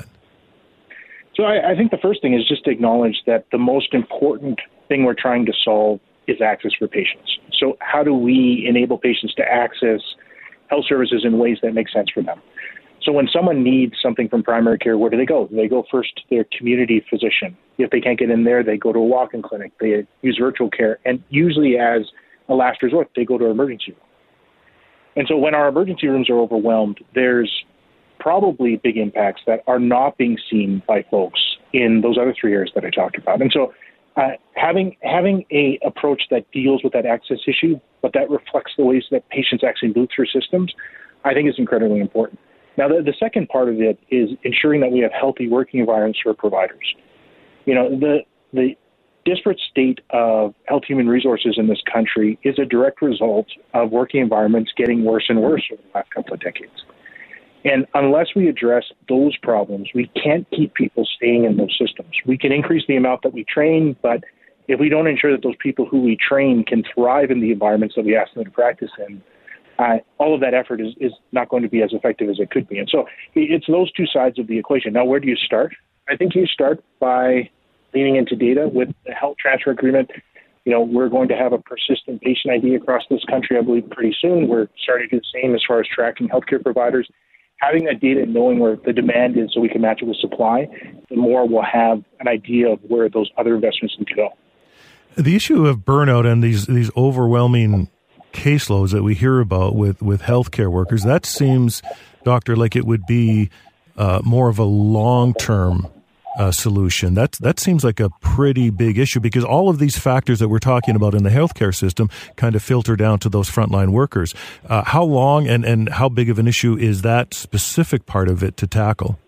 So I, I think the first thing is just to acknowledge that the most important thing we're trying to solve is access for patients. So how do we enable patients to access health services in ways that make sense for them? So when someone needs something from primary care, where do they go? They go first to their community physician. If they can't get in there, they go to a walk-in clinic. They use virtual care. And usually as a last resort, they go to an emergency room. And so when our emergency rooms are overwhelmed, there's probably big impacts that are not being seen by folks in those other three areas that I talked about. And so uh, having having a approach that deals with that access issue, but that reflects the ways that patients actually move through systems, I think is incredibly important. Now, the, the second part of it is ensuring that we have healthy working environments for providers. You know, the the disparate state of health human resources in this country is a direct result of working environments getting worse and worse over the last couple of decades. And unless we address those problems, we can't keep people staying in those systems. We can increase the amount that we train, but if we don't ensure that those people who we train can thrive in the environments that we ask them to practice in, Uh, all of that effort is, is not going to be as effective as it could be. And so it's those two sides of the equation. Now, where do you start? I think you start by leaning into data with the health transfer agreement. You know, we're going to have a persistent patient I D across this country, I believe, pretty soon. We're starting to do the same as far as tracking healthcare providers. Having that data and knowing where the demand is so we can match it with supply, the more we'll have an idea of where those other investments need to go. The issue of burnout and these these overwhelming caseloads that we hear about with, with healthcare workers, that seems, Doctor, like it would be uh, more of a long-term uh, solution. That, that seems like a pretty big issue because all of these factors that we're talking about in the healthcare system kind of filter down to those frontline workers. Uh, how long and, and how big of an issue is that specific part of it to tackle?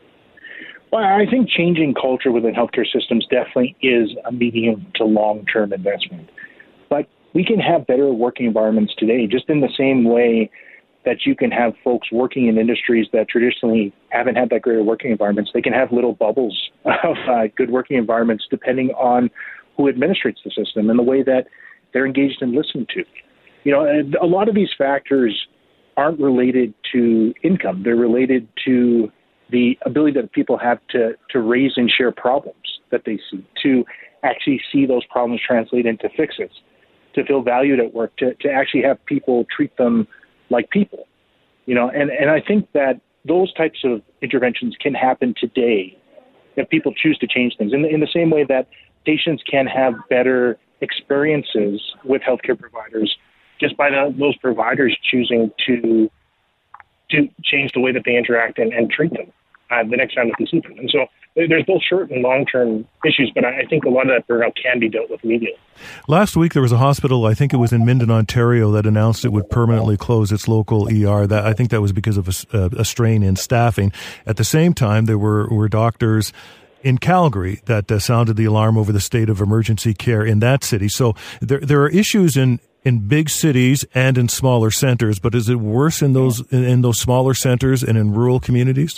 Well, I think changing culture within healthcare systems definitely is a medium to long-term investment. But we can have better working environments today, just in the same way that you can have folks working in industries that traditionally haven't had that great working environments. They can have little bubbles of uh, good working environments depending on who administrates the system and the way that they're engaged and listened to. You know, a lot of these factors aren't related to income. They're related to the ability that people have to, to raise and share problems that they see, to actually see those problems translate into fixes, to feel valued at work, to, to actually have people treat them like people, you know, and, and I think that those types of interventions can happen today if people choose to change things in the, in the same way that patients can have better experiences with healthcare providers just by the, those providers choosing to to change the way that they interact and, and treat them uh, the next time that they see them. And so there's both short and long-term issues, but I think a lot of that burnout can be dealt with immediately. Last week, there was a hospital, I think it was in Minden, Ontario, that announced it would permanently close its local E R. That I think that was because of a, a strain in staffing. At the same time, there were, were doctors in Calgary that uh, sounded the alarm over the state of emergency care in that city. So there there are issues in in big cities and in smaller centers, but is it worse in those in, in those smaller centers and in rural communities?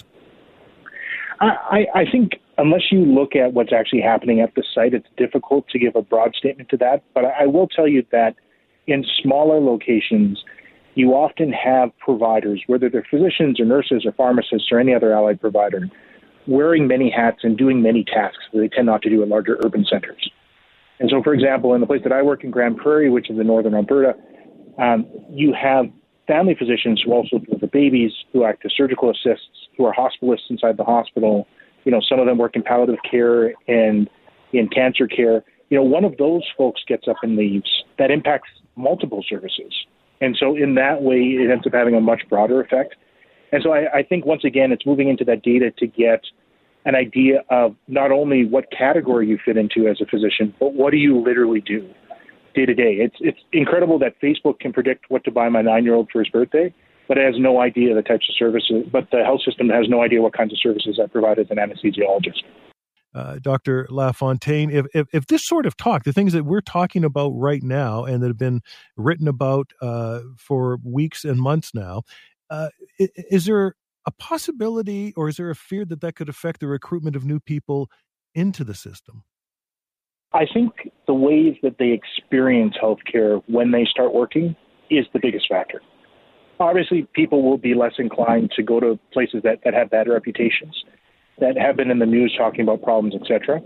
I, I think unless you look at what's actually happening at the site, it's difficult to give a broad statement to that. But I will tell you that in smaller locations, you often have providers, whether they're physicians or nurses or pharmacists or any other allied provider, wearing many hats and doing many tasks that they tend not to do in larger urban centers. And so, for example, in the place that I work in Grand Prairie, which is in northern Alberta, um, you have family physicians who also deal with babies, who act as surgical assists, who are hospitalists inside the hospital. You know, some of them work in palliative care and in cancer care. You know, one of those folks gets up and leaves. That impacts multiple services. And so in that way, it ends up having a much broader effect. And so I, I think, once again, it's moving into that data to get an idea of not only what category you fit into as a physician, but what do you literally do day to day. It's it's incredible that Facebook can predict what to buy my nine-year-old for his birthday, but it has no idea the types of services, but the health system has no idea what kinds of services I provide as an anesthesiologist. Uh, Doctor LaFontaine, if, if if this sort of talk, the things that we're talking about right now and that have been written about uh, for weeks and months now, uh, is there a possibility or is there a fear that that could affect the recruitment of new people into the system? I think the ways that they experience healthcare when they start working is the biggest factor. Obviously, people will be less inclined to go to places that, that have bad reputations, that have been in the news talking about problems, et cetera.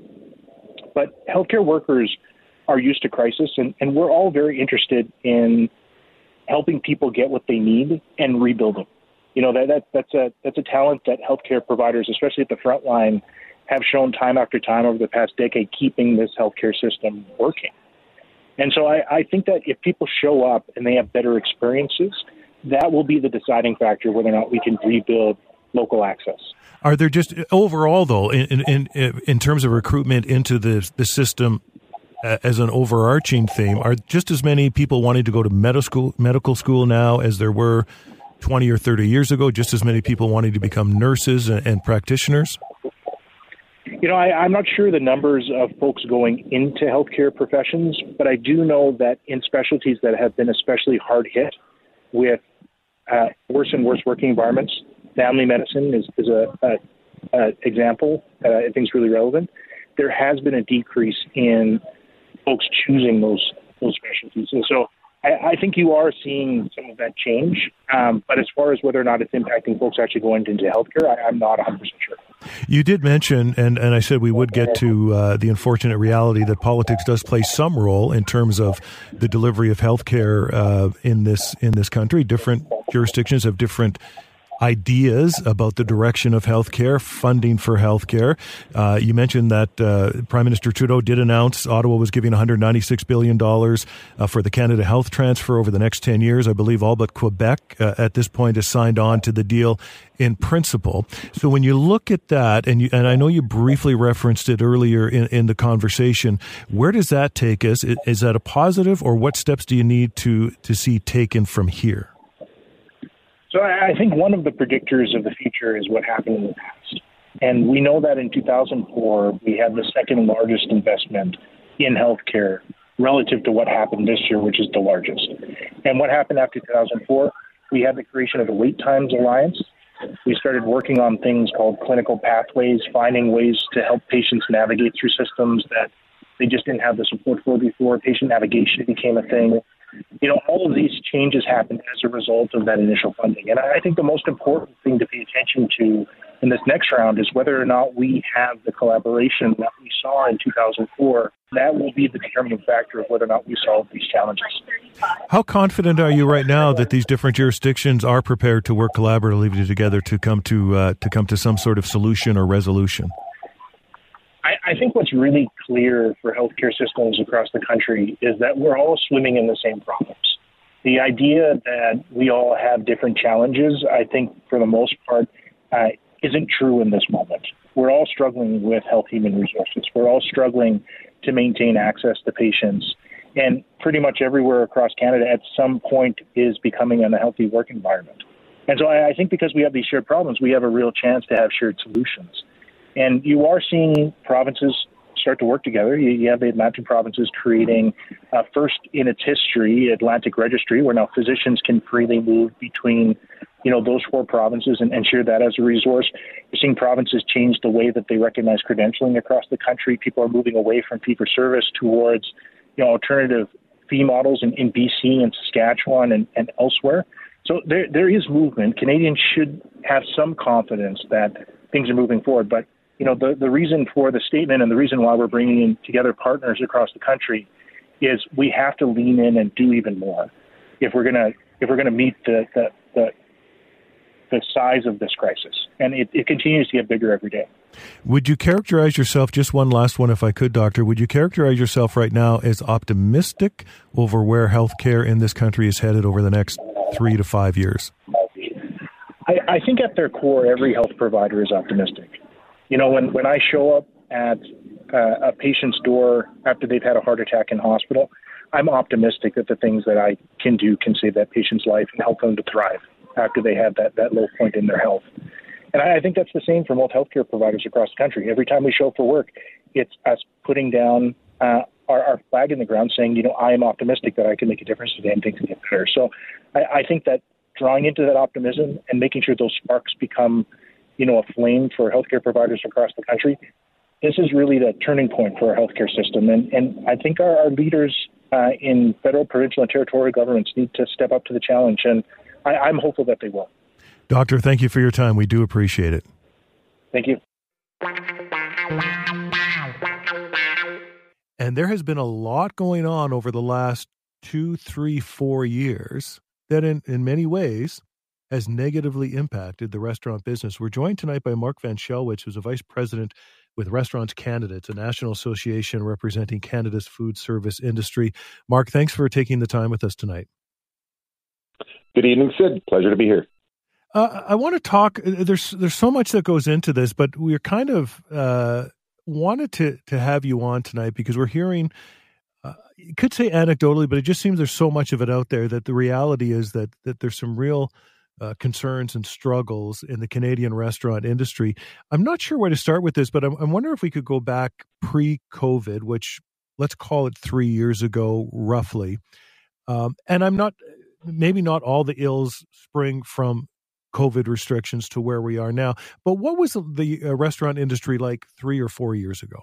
But healthcare workers are used to crisis, and, and we're all very interested in helping people get what they need and rebuild them. You know, that, that that's a that's a talent that healthcare providers, especially at the front line, have shown time after time over the past decade, keeping this healthcare system working. And so I, I think that if people show up and they have better experiences, that will be the deciding factor whether or not we can rebuild local access. Are there just overall, though, in in in terms of recruitment into the the system uh, as an overarching theme, are just as many people wanting to go to medical school medical school now as there were twenty or thirty years ago? Just as many people wanting to become nurses and, and practitioners? You know, I, I'm not sure the numbers of folks going into healthcare professions, but I do know that in specialties that have been especially hard hit with uh, worse and worse working environments, family medicine is, is a, a, a example that I think is really relevant. There has been a decrease in folks choosing those those specialties, and so I, I think you are seeing some of that change. Um, but as far as whether or not it's impacting folks actually going into healthcare, I, I'm not one hundred percent sure. You did mention, and, and I said we would get to uh, the unfortunate reality that politics does play some role in terms of the delivery of healthcare uh, in this in this country. Different jurisdictions have different ideas about the direction of healthcare, funding for healthcare. Uh, you mentioned that uh, Prime Minister Trudeau did announce Ottawa was giving one hundred ninety-six billion dollars uh, for the Canada Health Transfer over the next ten years. I believe all but Quebec uh, at this point has signed on to the deal in principle. So when you look at that, and you, and I know you briefly referenced it earlier in, in the conversation, where does that take us? Is, is that a positive, or what steps do you need to to see taken from here? So I think one of the predictors of the future is what happened in the past. And we know that in two thousand four, we had the second largest investment in healthcare relative to what happened this year, which is the largest. And what happened after two thousand four, we had the creation of the Wait Times Alliance. We started working on things called clinical pathways, finding ways to help patients navigate through systems that they just didn't have the support for before. Patient navigation became a thing. You know, all of these changes happened as a result of that initial funding. And I think the most important thing to pay attention to in this next round is whether or not we have the collaboration that we saw in two thousand four. That will be the determining factor of whether or not we solve these challenges. How confident are you right now that these different jurisdictions are prepared to work collaboratively together to come to uh, to come to some sort of solution or resolution? I, I think what's really clear for healthcare systems across the country is that we're all swimming in the same problems. The idea that we all have different challenges, I think for the most part, uh, isn't true in this moment. We're all struggling with health human resources. We're all struggling to maintain access to patients. And pretty much everywhere across Canada at some point is becoming an unhealthy work environment. And so I, I think because we have these shared problems, we have a real chance to have shared solutions. And you are seeing provinces start to work together. You, you have the Atlantic provinces creating, uh, first in its history, Atlantic Registry, where now physicians can freely move between, you know, those four provinces and, and share that as a resource. You're seeing provinces change the way that they recognize credentialing across the country. People are moving away from fee-for-service towards, you know, alternative fee models in, in B C and Saskatchewan and, and elsewhere. So there there is movement. Canadians should have some confidence that things are moving forward. But you know, the, the reason for the statement and the reason why we're bringing in together partners across the country is we have to lean in and do even more if we're gonna if we're gonna meet the the the, the size of this crisis. And it, it continues to get bigger every day. Would you characterize yourself, just one last one if I could, Doctor, would you characterize yourself right now as optimistic over where healthcare in this country is headed over the next three to five years? I, I think at their core, every health provider is optimistic. You know, when, when I show up at uh, a patient's door after they've had a heart attack in hospital, I'm optimistic that the things that I can do can save that patient's life and help them to thrive after they have that, that low point in their health. And I, I think that's the same for most healthcare providers across the country. Every time we show up for work, it's us putting down uh, our, our flag in the ground saying, you know, I am optimistic that I can make a difference today and things can get better. So I, I think that drawing into that optimism and making sure those sparks become, you know, a flame for healthcare providers across the country, this is really the turning point for our healthcare system. And, and I think our, our leaders uh, in federal, provincial, and territorial governments need to step up to the challenge. And I, I'm hopeful that they will. Doctor, thank you for your time. We do appreciate it. Thank you. And there has been a lot going on over the last two, three, four years that in, in many ways has negatively impacted the restaurant business. We're joined tonight by Mark Van Shelwich, who's a vice president with Restaurants Canada. It's a national association representing Canada's food service industry. Mark, thanks for taking the time with us tonight. Good evening, Sid. Pleasure to be here. Uh, I want to talk, there's there's so much that goes into this, but we're kind of uh, wanted to, to have you on tonight because we're hearing, uh, you could say anecdotally, but it just seems there's so much of it out there that the reality is that that there's some real Uh, concerns and struggles in the Canadian restaurant industry. I'm not sure where to start with this, but I'm, I'm wondering if we could go back pre-COVID, which let's call it three years ago, roughly. Um, and I'm not, maybe not all the ills spring from COVID restrictions to where we are now, but what was the uh, restaurant industry like three or four years ago?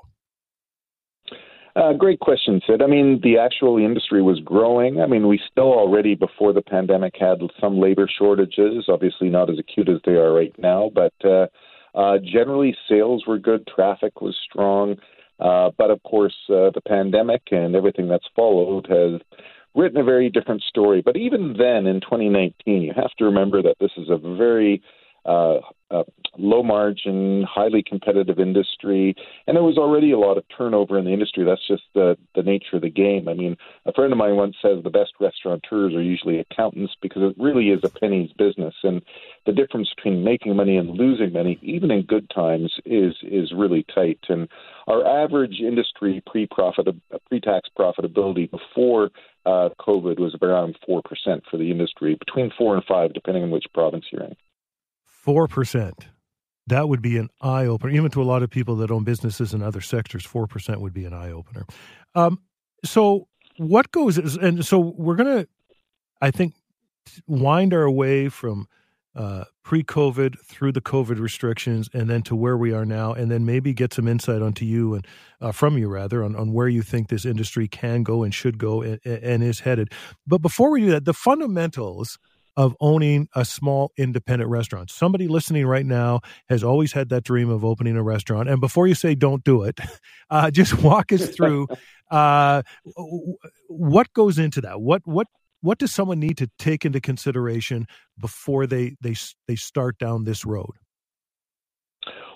Uh, great question, Sid. I mean, the actual industry was growing. I mean, we still already before the pandemic had some labor shortages, obviously not as acute as they are right now, but uh, uh, generally sales were good, traffic was strong. Uh, but of course, uh, the pandemic and everything that's followed has written a very different story. But even then, in twenty nineteen, you have to remember that this is a very uh, uh, low-margin, highly competitive industry, and there was already a lot of turnover in the industry. That's just the, the nature of the game. I mean, a friend of mine once says the best restaurateurs are usually accountants because it really is a penny's business, and the difference between making money and losing money, even in good times, is is really tight. And our average industry pre-profit, pre-tax profitability before uh, COVID was around four percent for the industry, between four and five, depending on which province you're in. four percent. That would be an eye-opener. Even to a lot of people that own businesses in other sectors, four percent would be an eye-opener. Um, so what goes, and so we're going to, I think, wind our way from uh, pre-COVID through the COVID restrictions and then to where we are now, and then maybe get some insight onto you and uh, from you, rather, on, on where you think this industry can go and should go and, and is headed. But before we do that, the fundamentals of owning a small independent restaurant. Somebody listening right now has always had that dream of opening a restaurant. And before you say don't do it, uh, just walk us through uh, what goes into that. What what what does someone need to take into consideration before they they they start down this road?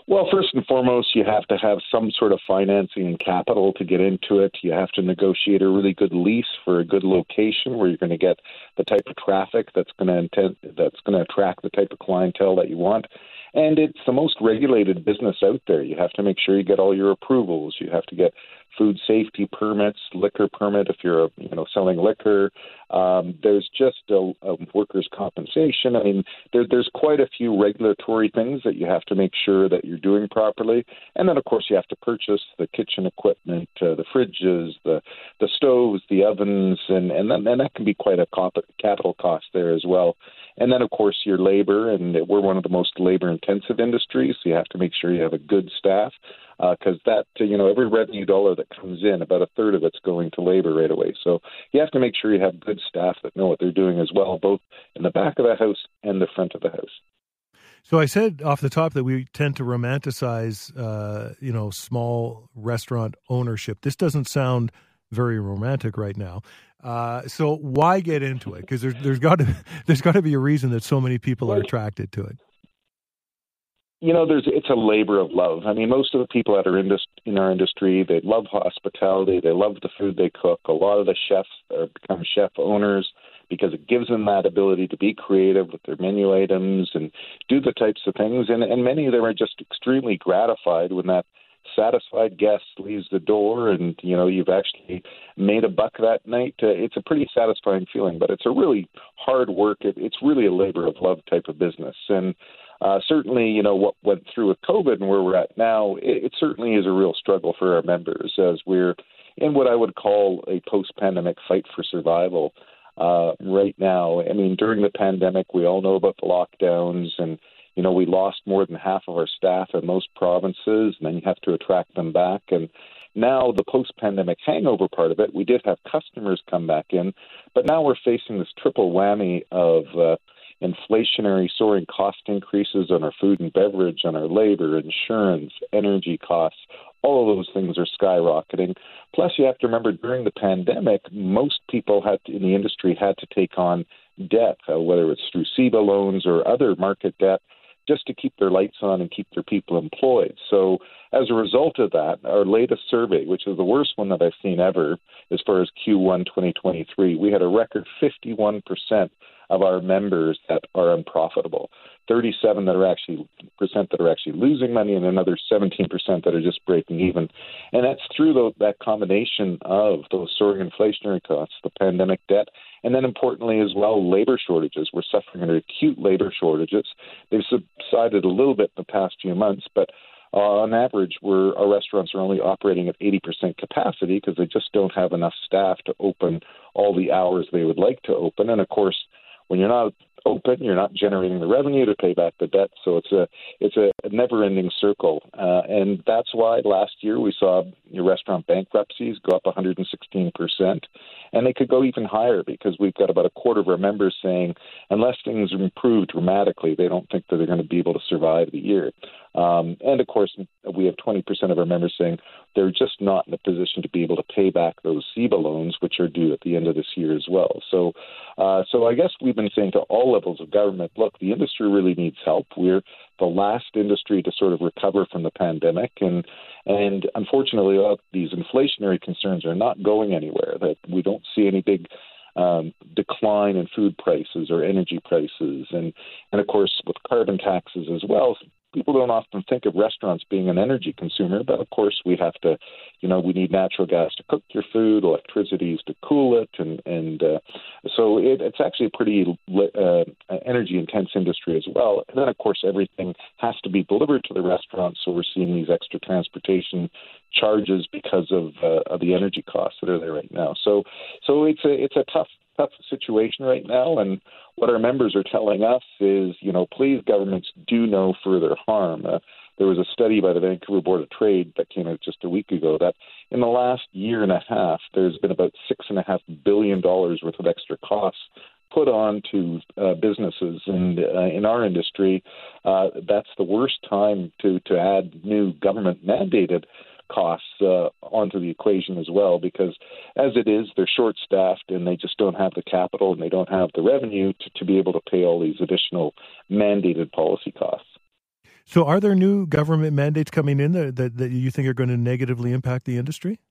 Well, first and foremost, you have to have some sort of financing and capital to get into it. You have to negotiate a really good lease for a good location where you're going to get the type of traffic that's going to intend, that's going to attract the type of clientele that you want. And it's the most regulated business out there. You have to make sure you get all your approvals. You have to get food safety permits, liquor permit if you're you know selling liquor. Um, there's just a, a workers' compensation. I mean, there, there's quite a few regulatory things that you have to make sure that you're doing properly. And then, of course, you have to purchase the kitchen equipment, uh, the fridges, the the stoves, the ovens, and and, then, and that can be quite a comp- capital cost there as well. And then, of course, your labor, and we're one of the most labor-intensive industries, so you have to make sure you have a good staff, because uh, that, you know, every revenue dollar that comes in, about a third of it's going to labor right away. So you have to make sure you have good staff that know what they're doing as well, both in the back of the house and the front of the house. So I said off the top that we tend to romanticize, uh, you know, small restaurant ownership. This doesn't sound very romantic right now. Uh, so why get into it? Because there's there's got to there's got to be a reason that so many people are attracted to it. You know, there's it's a labor of love. I mean, most of the people that are in, this, in our industry, they love hospitality. They love the food they cook. A lot of the chefs are become chef owners because it gives them that ability to be creative with their menu items and do the types of things. And, and many of them are just extremely gratified when that satisfied guest leaves the door and, you know, you've actually made a buck that night. Uh, it's a pretty satisfying feeling, but it's a really hard work. It, it's really a labor of love type of business. And uh, certainly, you know, what went through with COVID and where we're at now, it, it certainly is a real struggle for our members as we're in what I would call a post-pandemic fight for survival uh, right now. I mean, during the pandemic, we all know about the lockdowns and You know, we lost more than half of our staff in most provinces, and then you have to attract them back. And now the post-pandemic hangover part of it, we did have customers come back in, but now we're facing this triple whammy of uh, inflationary soaring cost increases on our food and beverage, on our labor, insurance, energy costs. All of those things are skyrocketing. Plus, you have to remember, during the pandemic, most people had to, in the industry had to take on debt, uh, whether it's through C E B A loans or other market debt, just to keep their lights on and keep their people employed. So as a result of that, our latest survey, which is the worst one that I've seen ever, as far as Q one twenty twenty-three, we had a record fifty-one percent of our members that are unprofitable, thirty-seven that are actually percent that are actually losing money, and another seventeen percent that are just breaking even. And that's through the, that combination of those soaring inflationary costs, the pandemic debt, and then importantly as well, labor shortages. We're suffering under acute labor shortages. They've subsided a little bit in the past few months, but uh, on average, we're, our restaurants are only operating at eighty percent capacity because they just don't have enough staff to open all the hours they would like to open. And of course, when you're not open, you're not generating the revenue to pay back the debt. So it's a it's a never-ending circle, uh, and that's why last year we saw your restaurant bankruptcies go up one hundred sixteen percent, and they could go even higher because we've got about a quarter of our members saying unless things improve dramatically, they don't think that they're going to be able to survive the year. Um, and of course, we have twenty percent of our members saying they're just not in a position to be able to pay back those C E B A loans, which are due at the end of this year as well. So, uh, so I guess we've been saying to all levels of government, look, the industry really needs help. We're the last industry to sort of recover from the pandemic, and and unfortunately, uh, these inflationary concerns are not going anywhere. That we don't see any big Um, decline in food prices or energy prices, and and of course with carbon taxes as well. People don't often think of restaurants being an energy consumer, but of course we have to, you know, we need natural gas to cook your food, electricity to cool it, and and uh, so it, it's actually a pretty uh, energy intense industry as well. And then of course everything has to be delivered to the restaurant, so we're seeing these extra transportation charges because of uh, of the energy costs that are there right now. So so it's a it's a tough tough situation right now, and what our members are telling us is, you know, please, governments, do no further harm. Uh, there was a study by the Vancouver Board of Trade that came out just a week ago that in the last year and a half, there's been about six and a half billion dollars worth of extra costs put on to uh, businesses. And uh, in our industry, uh, that's the worst time to, to add new government mandated costs uh, onto the equation as well, because as it is, they're short-staffed and they just don't have the capital and they don't have the revenue to, to be able to pay all these additional mandated policy costs. So are there new government mandates coming in that, that, that you think are going to negatively impact the industry?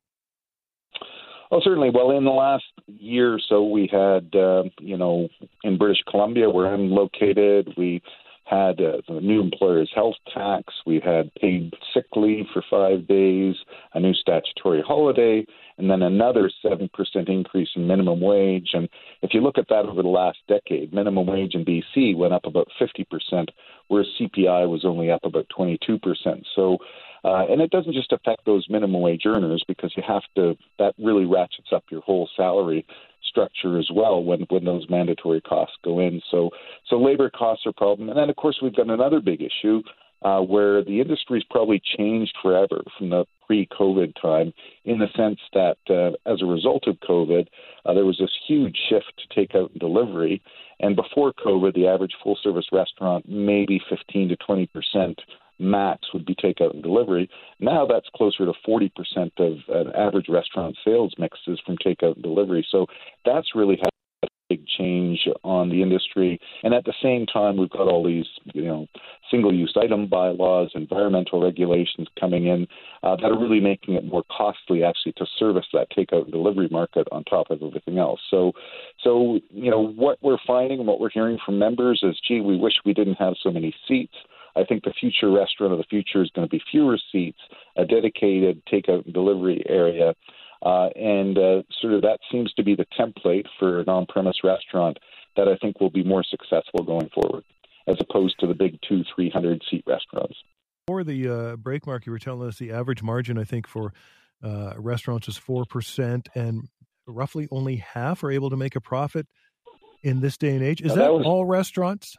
Oh, certainly. Well, in the last year or so, we had, uh, you know, in British Columbia, where I'm located, we had uh, the new employer's health tax. We had paid sick leave for five days, a new statutory holiday, and then another seven percent increase in minimum wage. And if you look at that over the last decade, minimum wage in B C went up about fifty percent, whereas C P I was only up about twenty-two percent. So, uh, and it doesn't just affect those minimum wage earners, because you have to, that really ratchets up your whole salary structure as well when, when those mandatory costs go in. So, so labor costs are a problem. And then, of course, we've got another big issue uh, where the industry's probably changed forever from the pre-COVID time, in the sense that uh, as a result of COVID, uh, there was this huge shift to takeout and delivery. And before COVID, the average full-service restaurant, maybe fifteen to twenty percent max would be takeout and delivery. Now that's closer to forty percent of an average restaurant sales mixes from takeout and delivery. So that's really had a big change on the industry. And at the same time, we've got all these, you know, single-use item bylaws, environmental regulations coming in uh, that are really making it more costly actually to service that takeout and delivery market on top of everything else. So, so you know, what we're finding and what we're hearing from members is, gee, we wish we didn't have so many seats. I think the future restaurant of the future is going to be fewer seats, a dedicated takeout and delivery area, uh, and uh, sort of that seems to be the template for an on-premise restaurant that I think will be more successful going forward, as opposed to the big two, three hundred seat restaurants. For the uh, break, Mark, you were telling us the average margin, I think, for uh, restaurants is four percent, and roughly only half are able to make a profit in this day and age. Is now, that, that was- all restaurants?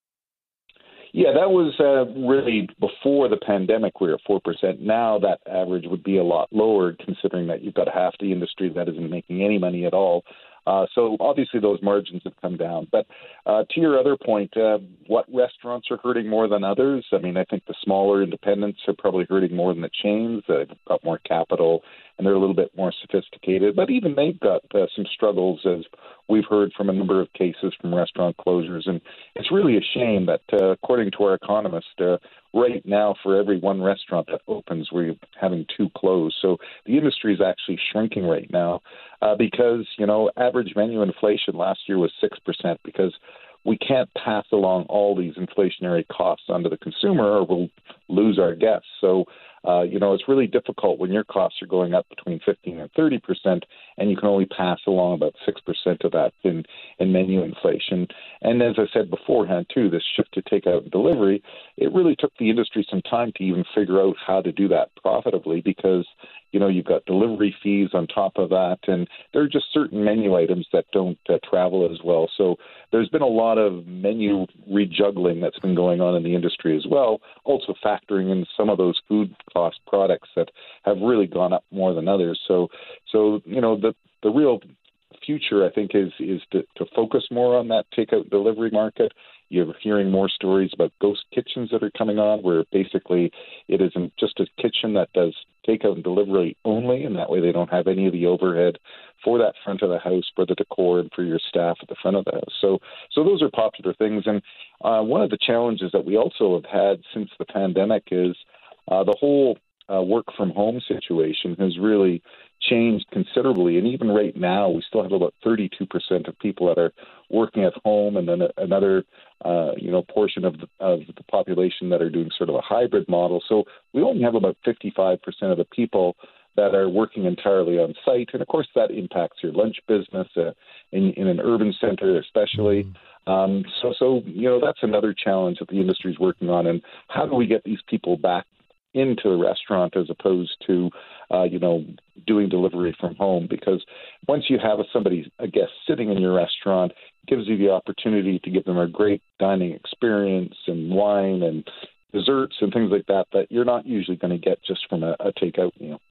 Yeah, that was uh, really before the pandemic. We were at four percent. Now that average would be a lot lower, considering that you've got half the industry that isn't making any money at all. Uh, so obviously those margins have come down. But uh, to your other point, uh, what restaurants are hurting more than others? I mean, I think the smaller independents are probably hurting more than the chains. They've got more capital and they're a little bit more sophisticated. But even they've got uh, some struggles, as we've heard from a number of cases from restaurant closures. And it's really a shame that, uh, according to our economist, uh, right now for every one restaurant that opens, we're having two close. So the industry is actually shrinking right now uh, because, you know, average menu inflation last year was six percent, because we can't pass along all these inflationary costs onto the consumer or we'll lose our guests. So, uh, you know, it's really difficult when your costs are going up between fifteen and thirty percent, and you can only pass along about six percent of that in, in menu inflation. And as I said beforehand, too, this shift to takeout and delivery, it really took the industry some time to even figure out how to do that profitably, because, you know, you've got delivery fees on top of that, and there are just certain menu items that don't uh, travel as well. So there's been a lot of menu rejuggling that's been going on in the industry as well, also factoring in some of those food cost products that have really gone up more than others. So, so you know, the the real future, I think, is is to, to focus more on that takeout delivery market. You're hearing more stories about ghost kitchens that are coming on, where basically it isn't just a kitchen that does takeout and delivery only, and that way they don't have any of the overhead for that front of the house, for the decor, and for your staff at the front of the house. So, so those are popular things. And uh, one of the challenges that we also have had since the pandemic is uh, the whole uh, work from home situation has really changed considerably. And even right now, we still have about thirty-two percent of people that are working at home, and then another, uh, you know, portion of the, of the population that are doing sort of a hybrid model. So we only have about fifty-five percent of the people that are working entirely on site. And of course, that impacts your lunch business uh, in, in an urban center, especially. Mm-hmm. Um, so, so, you know, that's another challenge that the industry is working on. And how do we get these people back into the restaurant as opposed to, uh, you know, doing delivery from home? Because once you have somebody, a guest sitting in your restaurant, it gives you the opportunity to give them a great dining experience and wine and desserts and things like that that you're not usually going to get just from a, a takeout meal.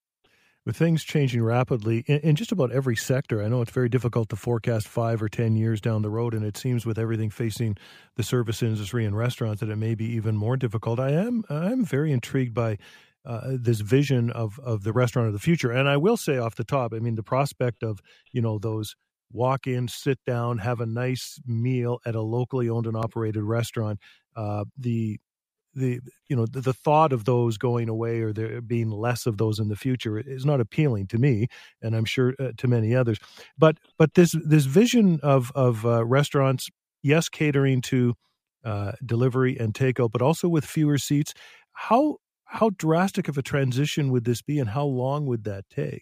With things changing rapidly in, in just about every sector, I know it's very difficult to forecast five or ten years down the road, and it seems with everything facing the service industry and restaurants that it may be even more difficult. I am I'm very intrigued by uh, this vision of of the restaurant of the future, and I will say off the top, I mean the prospect of, you know, those walk in, sit down, have a nice meal at a locally owned and operated restaurant, uh, the the you know the, the thought of those going away or there being less of those in the future is not appealing to me, and I'm sure uh, to many others. But but this this vision of of uh, restaurants, yes, catering to uh, delivery and takeout, but also with fewer seats. How how drastic of a transition would this be, and how long would that take?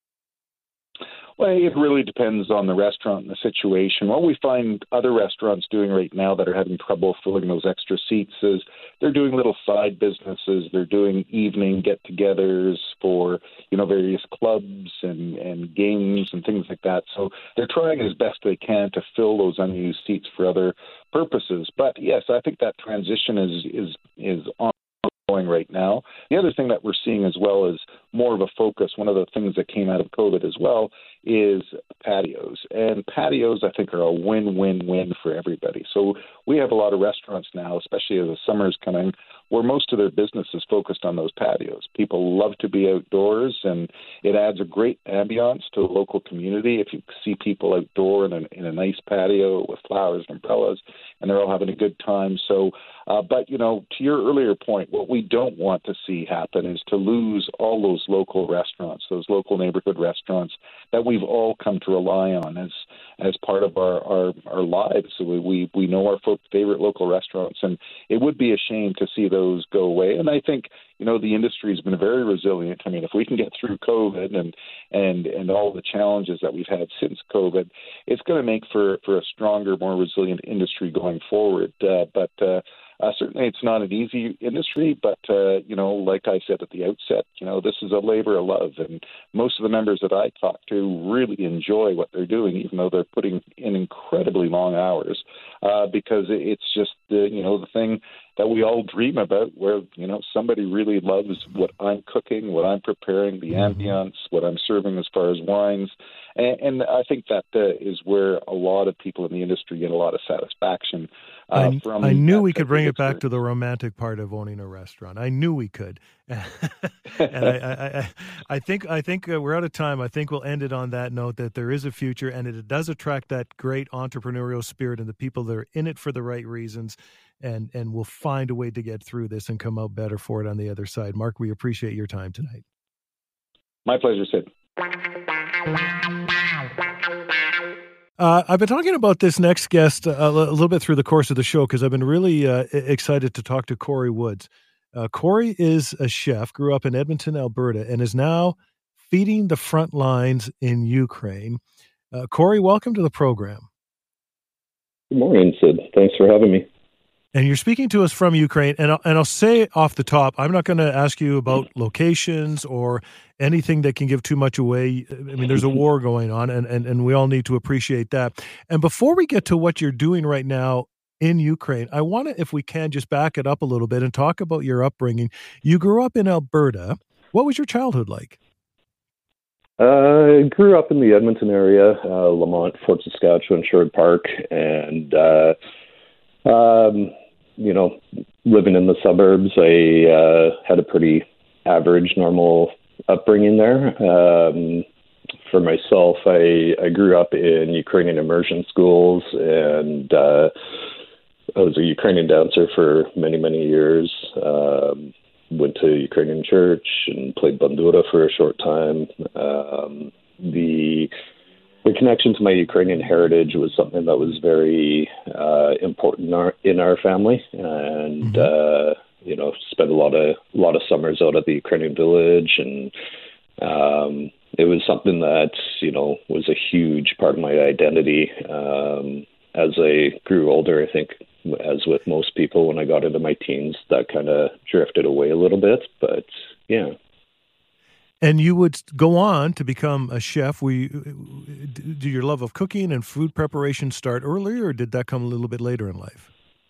Well, it really depends on the restaurant and the situation. What we find other restaurants doing right now that are having trouble filling those extra seats is they're doing little side businesses. They're doing evening get-togethers for, you know, various clubs and, and games and things like that. So they're trying as best they can to fill those unused seats for other purposes. But yes, I think that transition is is is on. Right now. The other thing that we're seeing as well is more of a focus. One of the things that came out of COVID as well is patios. And patios, I think, are a win-win-win for everybody. So we have a lot of restaurants now, especially as the summer's coming, where most of their business is focused on those patios. People love to be outdoors, and it adds a great ambiance to the local community. If you see people outdoor in a, in a nice patio with flowers and umbrellas, and they're all having a good time. So, uh, but, you know, to your earlier point, what we don't want to see happen is to lose all those local restaurants, those local neighborhood restaurants that we've all come to rely on as as part of our, our, our lives. So we, we, we know our favorite local restaurants, and it would be a shame to see those go away. And I think, you know, the industry has been very resilient. I mean, if we can get through COVID and and, and all the challenges that we've had since COVID, it's going to make for, for a stronger, more resilient industry going forward. Uh, but uh, Uh, certainly it's not an easy industry, but, uh, you know, like I said at the outset, you know, this is a labor of love. And most of the members that I talk to really enjoy what they're doing, even though they're putting in incredibly long hours, uh, because it's just, the, you know, the thing that we all dream about where, you know, somebody really loves what I'm cooking, what I'm preparing, the ambience, what I'm serving as far as wines. And, and I think that uh, is where a lot of people in the industry get a lot of satisfaction. Uh, I, from I knew we could bring it back to the romantic part of owning a restaurant. I knew we could. and I, I, I, I think I think uh, we're out of time. I think we'll end it on that note that there is a future, and it does attract that great entrepreneurial spirit and the people that are in it for the right reasons, and, and we'll find a way to get through this and come out better for it on the other side. Mark, we appreciate your time tonight. My pleasure, Sid. Uh, I've been talking about this next guest a, a little bit through the course of the show because I've been really uh, excited to talk to Corey Woods. Uh, Corey is a chef, grew up in Edmonton, Alberta, and is now feeding the front lines in Ukraine. Uh, Corey, welcome to the program. Good morning, Sid. Thanks for having me. And you're speaking to us from Ukraine, and I'll, and I'll say off the top, I'm not going to ask you about locations or anything that can give too much away. I mean, there's a war going on, and, and, and we all need to appreciate that. And before we get to what you're doing right now in Ukraine, I want to, if we can, just back it up a little bit and talk about your upbringing. You grew up in Alberta. What was your childhood like? Uh, I grew up in the Edmonton area, uh, Lamont, Fort Saskatchewan, Sherwood Park, and uh, um, you know, living in the suburbs, I uh, had a pretty average, normal upbringing there. Um, for myself, I, I grew up in Ukrainian immersion schools, and uh, I was a Ukrainian dancer for many, many years. Um, went to Ukrainian church and played bandura for a short time. Um, the The connection to my Ukrainian heritage was something that was very uh, important in our, in our family, and mm-hmm. uh, you know, spent a lot of a lot of summers out at the Ukrainian village, and um, it was something that, you know, was a huge part of my identity. Um, as I grew older, I think, as with most people, when I got into my teens, that kind of drifted away a little bit. But yeah. And you would go on to become a chef. We, did your love of cooking and food preparation start earlier, or did that come a little bit later in life?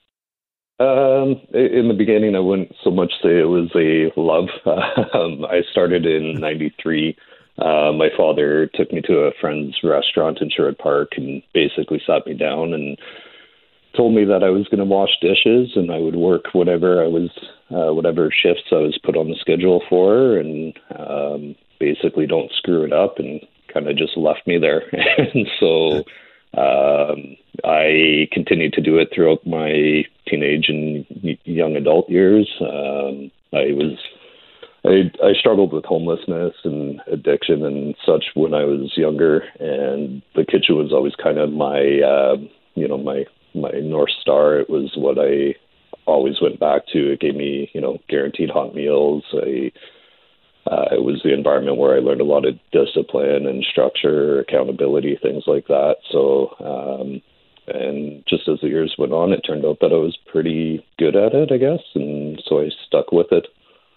Um, in the beginning, I wouldn't so much say it was a love. Um, I started in ninety-three. Uh, my father took me to a friend's restaurant in Sherwood Park and basically sat me down and told me that I was going to wash dishes and I would work whatever I was, uh, whatever shifts I was put on the schedule for, and um, basically don't screw it up, and kind of just left me there. And so, um, I continued to do it throughout my teenage and young adult years. Um, I was I, I struggled with homelessness and addiction and such when I was younger, and the kitchen was always kind of my uh, you know my my North Star. It was what I always went back to. It gave me, you know, guaranteed hot meals. I, uh, it was the environment where I learned a lot of discipline and structure, accountability, things like that. So, um, and just as the years went on, it turned out that I was pretty good at it, I guess. And so I stuck with it.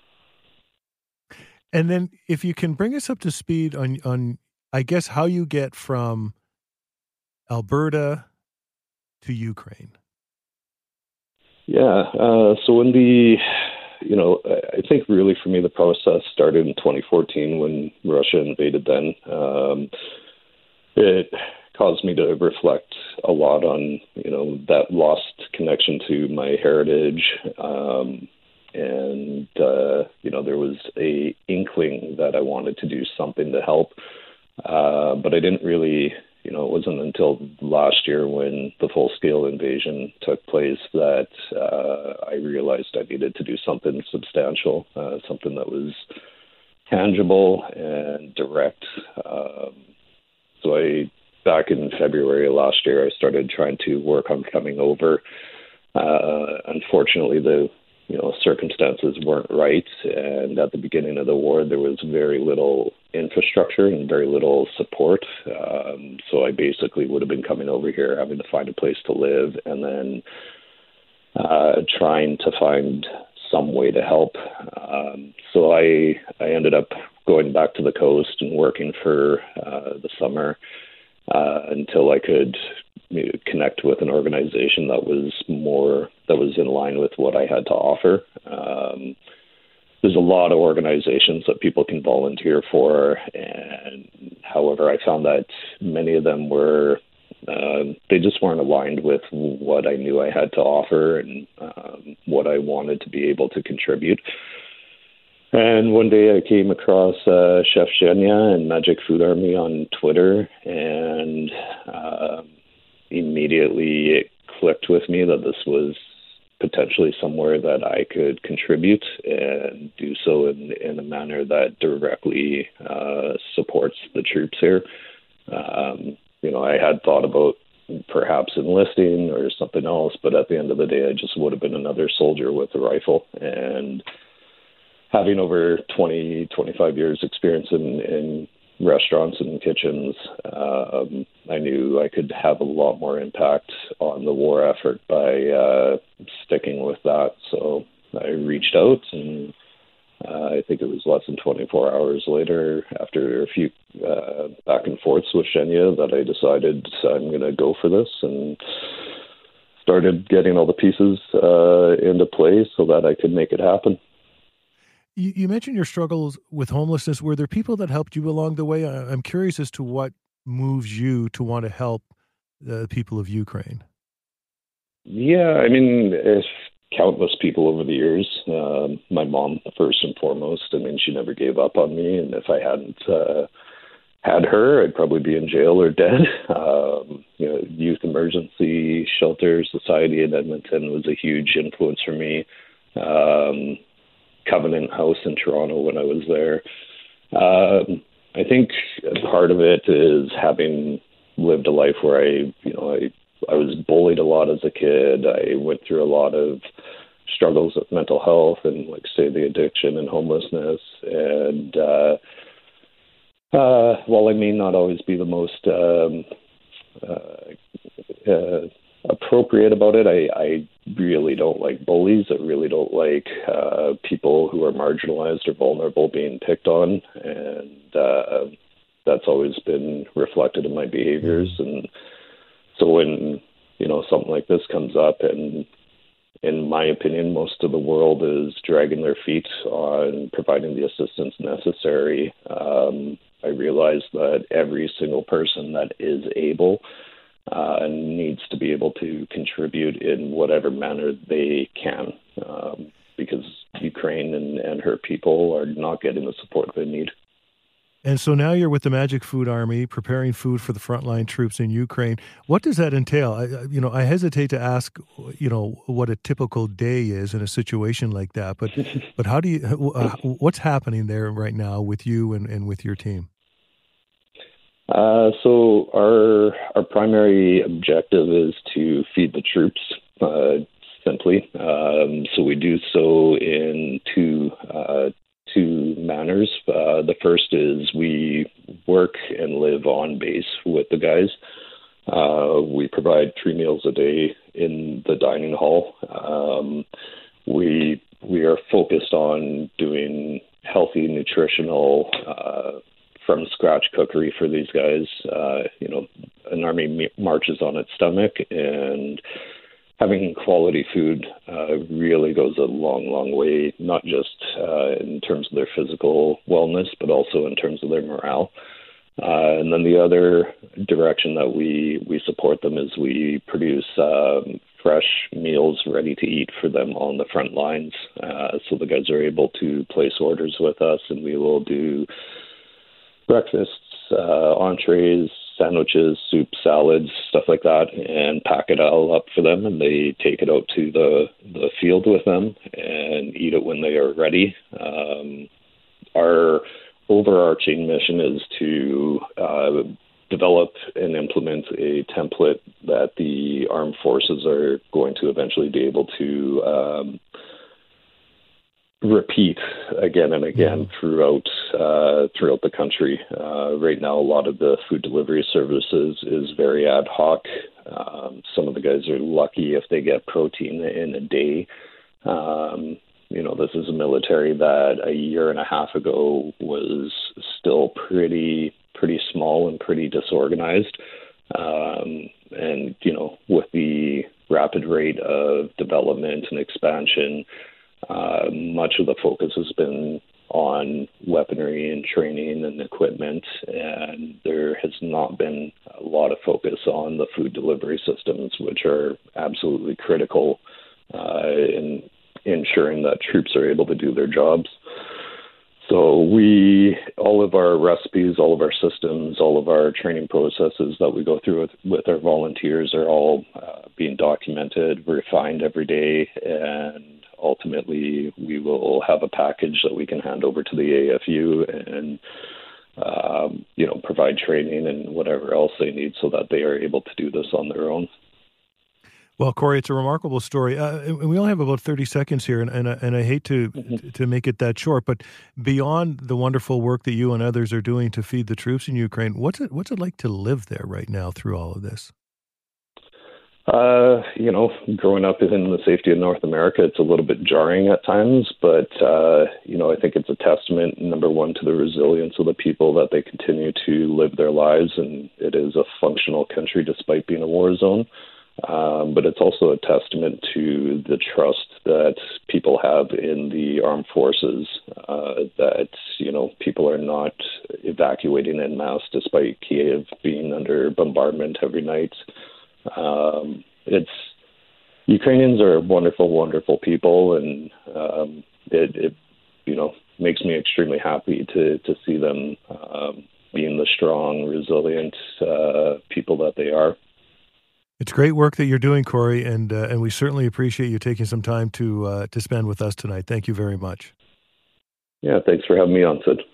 And then if you can bring us up to speed on, on I guess, how you get from Alberta to Ukraine. Yeah. Uh, so when the, you know, I think really for me, the process started in twenty fourteen when Russia invaded then. Um, it caused me to reflect a lot on, you know, that lost connection to my heritage. Um, and, uh, you know, there was a inkling that I wanted to do something to help. Uh, but I didn't really, you know, it wasn't until last year when the full-scale invasion took place that uh, I realized I needed to do something substantial, uh, something that was tangible and direct. Um, so I, back in February of last year, I started trying to work on coming over. Uh, unfortunately, the you know, circumstances weren't right. And at the beginning of the war, there was very little infrastructure and very little support. Um, so I basically would have been coming over here, having to find a place to live, and then uh, trying to find some way to help. Um, so I, I ended up going back to the coast and working for uh, the summer uh, until I could you know, connect with an organization that was more that was in line with what I had to offer. Um, there's a lot of organizations that people can volunteer for, and however, I found that many of them were uh, they just weren't aligned with what I knew I had to offer and um, what I wanted to be able to contribute. And one day I came across uh, Chef Zhenya and Magic Food Army on Twitter, and uh, immediately it clicked with me that this was potentially somewhere that I could contribute and do so in, in a manner that directly uh, supports the troops here. Um, you know, I had thought about perhaps enlisting or something else, but at the end of the day, I just would have been another soldier with a rifle. And having over twenty, twenty-five years experience in, in restaurants and kitchens, um, I knew I could have a lot more impact on the war effort by uh, sticking with that. So I reached out, and uh, I think it was less than twenty-four hours later, after a few uh, back and forths with Zhenya, that I decided I'm going to go for this and started getting all the pieces uh, into place so that I could make it happen. You, you mentioned your struggles with homelessness. Were there people that helped you along the way? I'm curious as to what moves you to want to help the people of Ukraine. Yeah, I mean, if countless people over the years. Um, my mom, first and foremost. I mean, she never gave up on me, and if I hadn't uh, had her, I'd probably be in jail or dead. Um, you know, Youth Emergency Shelter Society in Edmonton was a huge influence for me. Um, Covenant House in Toronto when I was there. Um, I think part of it is having lived a life where I, you know, I, I was bullied a lot as a kid. I went through a lot of struggles with mental health and, like, say, the addiction and homelessness. And uh, uh, while I may not always be the most um, uh, uh, appropriate about it, I, I really don't like bullies. I really don't like uh, people who are marginalized or vulnerable being picked on. And uh, that's always been reflected in my behaviors. And so when, you know, something like this comes up, and in my opinion, most of the world is dragging their feet on providing the assistance necessary, um, I realize that every single person that is able uh, needs to be able to contribute in whatever manner they can, um, because Ukraine and, and her people are not getting the support they need. And so now you're with the Magic Food Army, preparing food for the frontline troops in Ukraine. What does that entail? I, you know, I hesitate to ask, you know, what a typical day is in a situation like that. But, but how do you? Uh, what's happening there right now with you and, and with your team? Uh, so our our primary objective is to feed the troops. Uh, simply, um, so we do so in two. Uh, Two manners. Uh, the first is we work and live on base with the guys. Uh, we provide three meals a day in the dining hall. Um, we we are focused on doing healthy, nutritional, uh, from scratch cookery for these guys. Uh, you know, an army marches on its stomach, and having quality food uh, really goes a long, long way, not just uh, in terms of their physical wellness, but also in terms of their morale. Uh, and then the other direction that we, we support them is we produce um, fresh meals ready to eat for them on the front lines. Uh, so the guys are able to place orders with us, and we will do breakfasts, uh, entrees, sandwiches, soup, salads, stuff like that, and pack it all up for them, and they take it out to the, the field with them and eat it when they are ready. Um, our overarching mission is to uh, develop and implement a template that the armed forces are going to eventually be able to um, repeat again and again throughout uh, throughout the country. Uh, right now, a lot of the food delivery services is very ad hoc. Um, some of the guys are lucky if they get protein in a day. Um, you know, this is a military that a year and a half ago was still pretty pretty small and pretty disorganized. Um, and you know, with the rapid rate of development and expansion, Uh, much of the focus has been on weaponry and training and equipment, and there has not been a lot of focus on the food delivery systems, which are absolutely critical uh, in ensuring that troops are able to do their jobs. So we, all of our recipes, all of our systems, all of our training processes that we go through with, with our volunteers are all uh, being documented, refined every day, and ultimately we will have a package that we can hand over to the A F U and, um, you know, provide training and whatever else they need so that they are able to do this on their own. Well, Corey, it's a remarkable story. Uh, we only have about thirty seconds here, and and, and I hate to mm-hmm. to make it that short, but beyond the wonderful work that you and others are doing to feed the troops in Ukraine, what's it what's it like to live there right now through all of this? Uh, you know, growing up in the safety of North America, it's a little bit jarring at times, but, uh, you know, I think it's a testament, number one, to the resilience of the people that they continue to live their lives, and it is a functional country despite being a war zone. Um, but it's also a testament to the trust that people have in the armed forces, uh, that, you know, people are not evacuating en masse despite Kiev being under bombardment every night. Um, it's Ukrainians are wonderful, wonderful people, and um, it, it, you know, makes me extremely happy to to see them um, being the strong, resilient uh, people that they are. It's great work that you're doing, Corey, and uh, and we certainly appreciate you taking some time to uh, to spend with us tonight. Thank you very much. Yeah, thanks for having me on, Sid.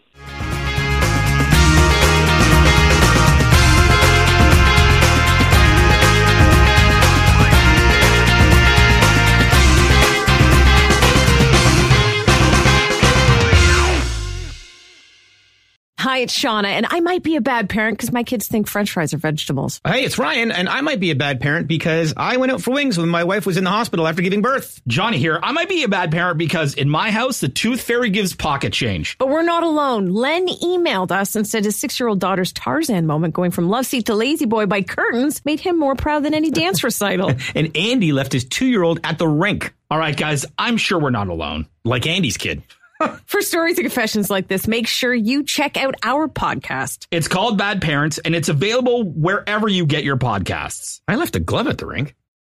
Hi, it's Shauna, and I might be a bad parent because my kids think French fries are vegetables. Hey, it's Ryan, and I might be a bad parent because I went out for wings when my wife was in the hospital after giving birth. Johnny here. I might be a bad parent because in my house, the tooth fairy gives pocket change. But we're not alone. Len emailed us and said his six-year-old daughter's Tarzan moment going from love seat to lazy boy by curtains made him more proud than any dance recital. And Andy left his two-year-old at the rink. All right, guys, I'm sure we're not alone. Like Andy's kid. For stories and confessions like this, make sure you check out our podcast. It's called Bad Parents, and it's available wherever you get your podcasts. I left a glove at the rink.